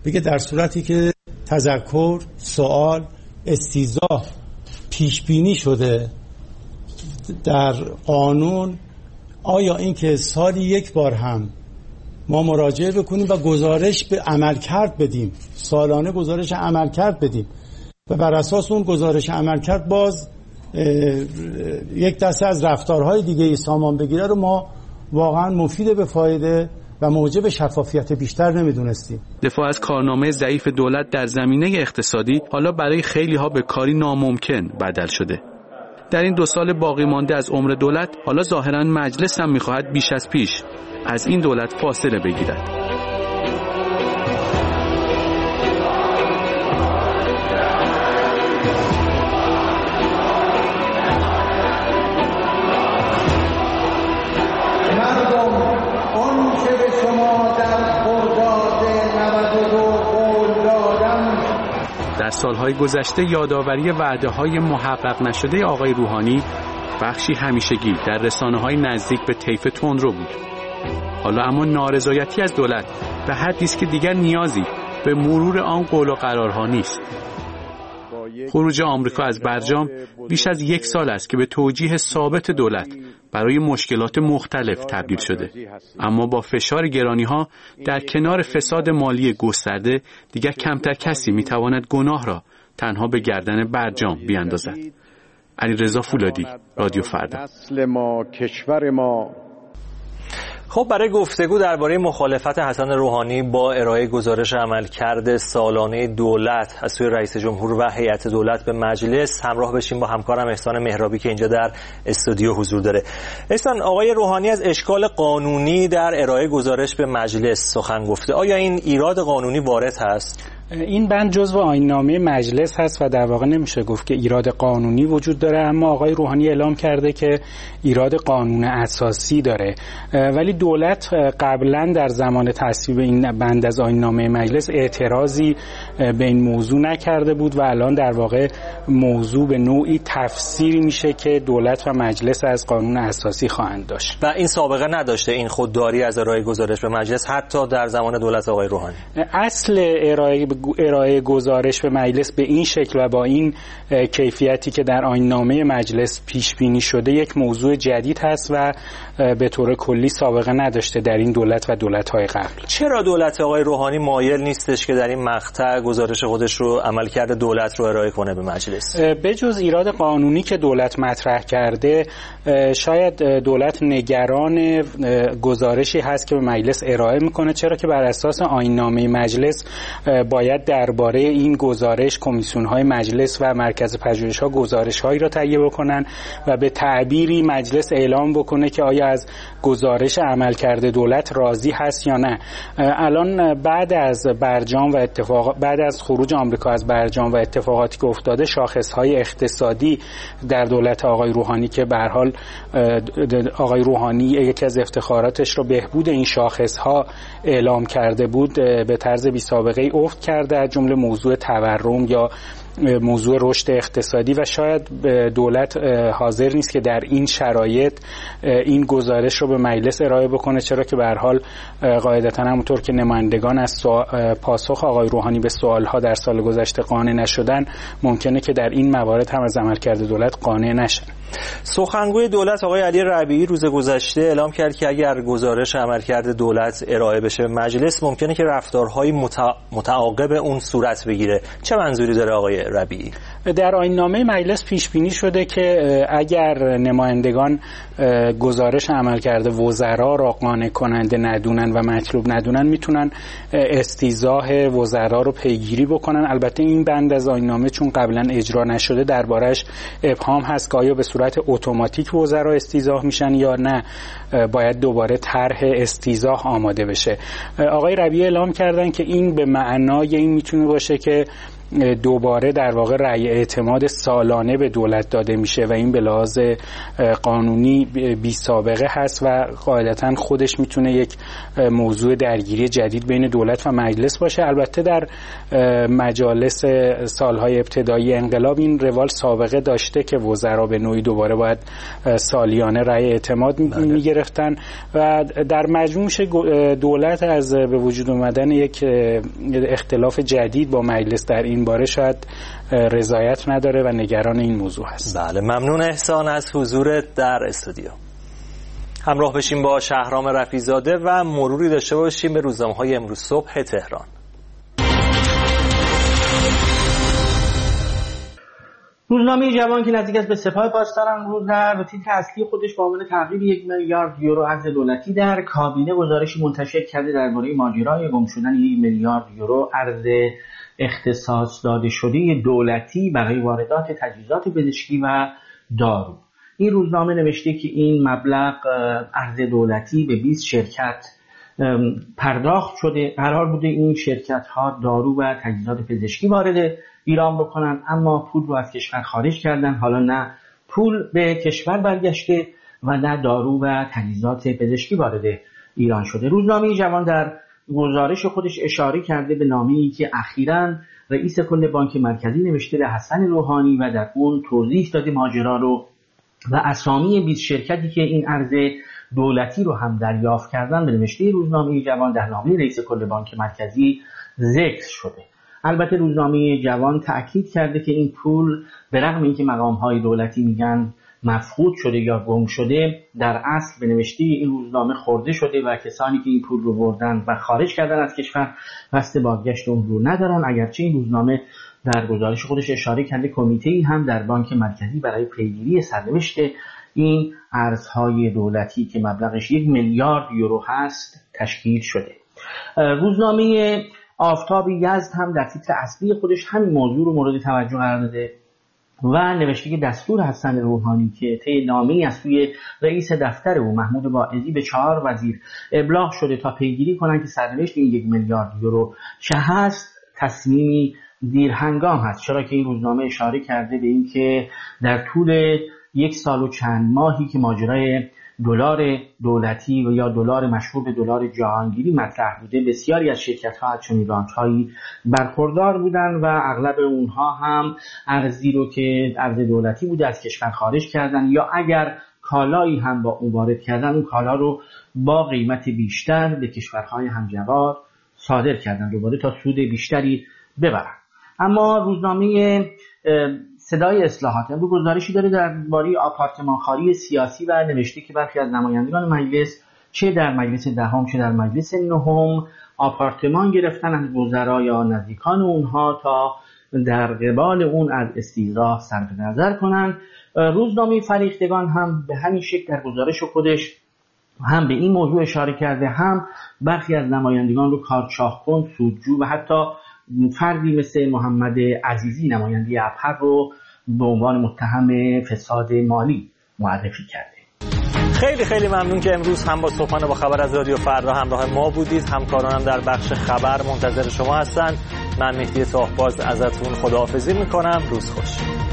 بگه در صورتی که تذکر، سوال، استیضاح پیش بینی شده در قانون، آیا این که سالی یک بار هم ما مراجعه بکنیم و گزارش به عملکرد بدیم، سالانه گزارش عملکرد بدیم و بر اساس اون گزارش عملکرد باز یک دسته از رفتارهای دیگه سامان بگیره رو ما واقعا مفید به فایده و موجب شفافیت بیشتر نمیدونستیم. دفاع از کارنامه ضعیف دولت در زمینه اقتصادی حالا برای خیلی ها به کاری ناممکن بدل شده. در این 2 سال باقی مانده از عمر دولت حالا ظاهراً مجلس هم می‌خواهد بیش از پیش از این دولت فاصله بگیرد. در سالهای گذشته یادآوری وعده‌های محقق نشده آقای روحانی بخشی همیشگی در رسانه‌های نزدیک به طیف تندرو بود. حالا اما نارضایتی از دولت به حدی است که دیگر نیازی به مرور آن قول و قرارها نیست. خروج آمریکا از برجام بیش از 1 سال است که به توجیه ثابت دولت برای مشکلات مختلف تبدیل شده. اما با فشار گرانی‌ها در کنار فساد مالی گسترده دیگر کمتر کسی می‌تواند گناه را تنها به گردن برجام بیاندازد. علیرضا فولادی، رادیو فردا. نسل ما، کشور ما. خب برای گفتگو درباره مخالفت حسن روحانی با ارائه گزارش عملکرد سالانه دولت از سوی رئیس جمهور و هیئت دولت به مجلس همراه بشیم با همکارم احسان مهرابی که اینجا در استودیو حضور داره. احسان، آقای روحانی از اشکال قانونی در ارائه گزارش به مجلس سخن گفته. آیا این ایراد قانونی وارد هست؟ این بند جزو آیین‌نامه مجلس هست و در واقع نمیشه گفت که ایراد قانونی وجود داره، اما آقای روحانی اعلام کرده که ایراد قانون اساسی داره. ولی دولت قبلا در زمان تصویب این بند از آیین‌نامه مجلس اعتراضی به این موضوع نکرده بود و الان در واقع موضوع به نوعی تفسیری میشه که دولت و مجلس از قانون اساسی خواهند داشت و این سابقه نداشته، این خودداری از ارائه گزارش به مجلس حتی در زمان دولت آقای روحانی. اصل ارائه گزارش به مجلس به این شکل و با این کیفیتی که در آیین‌نامه مجلس پیش بینی شده یک موضوع جدید هست و به طور کلی سابقه نداشته در این دولت و دولت‌های قبل. چرا دولت آقای روحانی مایل نیستش که در این مقطع گزارش خودش رو عملکرد دولت رو ارائه کنه به مجلس؟ به جز ایراد قانونی که دولت مطرح کرده، شاید دولت نگران گزارشی هست که به مجلس ارائه میکنه، چرا که بر اساس آیین‌نامه مجلس باید درباره این گزارش کمیسیون‌های مجلس و مرکز پژوهش‌ها گزارش‌هایی را تهیه بکنن و به تعبیری مجلس اعلام بکنه که آیا از گزارش عملکرد دولت راضی هست یا نه. الان بعد از برجام و بعد از خروج آمریکا از برجام و اتفاقاتی که افتاده، شاخص‌های اقتصادی در دولت آقای روحانی که به هر حال آقای روحانی یکی از افتخاراتش رو بهبود این شاخص‌ها اعلام کرده بود، به طرز بی سابقه‌ای افت کرده، از جمله موضوع تورم یا موضوع رشد اقتصادی، و شاید دولت حاضر نیست که در این شرایط این گزارش رو به مجلس ارائه بکنه، چرا که به هر حال قاعدتاً همونطور که نمایندگان از پاسخ آقای روحانی به سوالها در سال گذشته قانع نشدن، ممکنه که در این موارد هم از عملکرد دولت قانع نشن. سخنگوی دولت آقای علی ربیعی روز گذشته اعلام کرد که اگر گزارش عملکرد دولت ارائه بشه به مجلس، ممکنه که رفتارهای متعاقب اون صورت بگیره. چه منظوری داره آقای ربیعی؟ در آیین‌نامه مجلس پیش بینی شده که اگر نمایندگان گزارش عملکرد وزرا را قانع کننده ندونن و مطلوب ندونن، میتونن استیضاح وزرا رو پیگیری بکنن. البته این بند از آیین‌نامه چون قبلا اجرا نشده، دربارش ابهام هست که آیا به صورت اتوماتیک وزرا استیضاح میشن یا نه باید دوباره طرح استیضاح آماده بشه. آقای ربیعی اعلام کردن که این به معنای این میتونه باشه که دوباره در واقع رأی اعتماد سالانه به دولت داده میشه و این به لحاظ قانونی بی سابقه هست و قاعدتاً خودش میتونه یک موضوع درگیری جدید بین دولت و مجلس باشه. البته در مجالس سالهای ابتدایی انقلاب این روال سابقه داشته که وزرا به نوعی دوباره باید سالیانه رأی اعتماد میگرفتن و در مجموع دولت از به وجود اومدن یک اختلاف جدید با مجلس در این باره شاید رضایت نداره و نگران این موضوع هست. بله، ممنون احسان از حضورت در استودیو. همراه بشیم با شهرام رفیع‌زاده و مروری داشته باشیم به روزنامه‌های امروز صبح تهران. روزنامه جوان که نزدیک است به سپاه پاسداران روز در تیتر اصلی خودش با عنوان تحویل 1 میلیارد یورو ارز دولتی در کابینه گزارشی منتشر کرده درباره ماجرای گم شدن 1 میلیارد یورو ارز اختصاص داده شده دولتی برای واردات تجهیزات پزشکی و دارو. این روزنامه نوشته که این مبلغ ارز دولتی به 20 شرکت پرداخت شده. قرار بوده این شرکت ها دارو و تجهیزات پزشکی وارد ایران بکنن، اما پول رو از کشور خارج کردن. حالا نه پول به کشور برگشته و نه دارو و تجهیزات پزشکی وارد ایران شده. روزنامه جوان در گزارش خودش اشاره کرده به نامه‌ای که اخیراً رئیس کل بانک مرکزی نوشته به حسن روحانی و در اون توضیح داده ماجرا رو و اسامی 20 شرکتی که این ارز دولتی رو هم دریافت کردن به نوشته روزنامه جوان در نامه رئیس کل بانک مرکزی ذکر شده. البته روزنامه جوان تأکید کرده که این پول به رغم اینکه مقام‌های دولتی میگن مفقود شده یا گم شده، در اصل به نوشته این روزنامه خورده شده و کسانی که این پول رو بردن و خارج کردن از کشور قصد بازگشت اون رو ندارن. اگرچه این روزنامه در گزارش خودش اشاره کرده کمیته‌ای هم در بانک مرکزی برای پیگیری سرنوشت این ارزهای دولتی که مبلغش 1 میلیارد یورو هست تشکیل شده. روزنامه آفتاب یزد هم در تیتر اصلی خودش همین موضوع رو مورد توجه قرار داده و نوشته که دستور حسن روحانی که طی نامه‌ای از سوی رئیس دفتر او محمود واعظی به 4 وزیر ابلاغ شده تا پیگیری کنند که سرنوشت این 1 میلیارد یورو چه هست، تصمیمی دیرهنگام هست. چرا که این روزنامه اشاره کرده به این که در طول 1 سال و چند ماهی که ماجرای دلار دولتی و یا دلار مشهور به دلار جهانگیری مطرح بوده، بسیاری از شرکت‌ها از چنین رانت‌هایی برخوردار بودن و اغلب اونها هم ارزی رو که ارز دولتی بوده از کشور خارج کردن یا اگر کالایی هم با اون وارد کردن اون کالا رو با قیمت بیشتر به کشورهای همجوار صادر کردن دوباره تا سود بیشتری ببرن. اما روزنامه صدای اصلاحات امروز گزارشی داره درباره آپارتمانخواری سیاسی و نوشته که برخی از نمایندگان مجلس چه در مجلس دهم چه در مجلس نهم آپارتمان گرفتن از وزرا یا نزدیکان اونها تا در قبال اون از استیضاح صرف نظر کنند. روزنامه فریختگان هم به همین شکل در گزارش خودش هم به این موضوع اشاره کرده، هم برخی از نمایندگان رو کارچاه‌کن، سودجو و حتی فردی مثل محمد عزیزی نماینده ابهر رو به عنوان متهم فساد مالی معرفی کرده. خیلی خیلی ممنون که امروز هم با صبحانه با خبر از رادیو فردا همراه ما بودید. همکارانم در بخش خبر منتظر شما هستن. من مهدی طاهباز ازتون خداحافظی میکنم. روز خوش.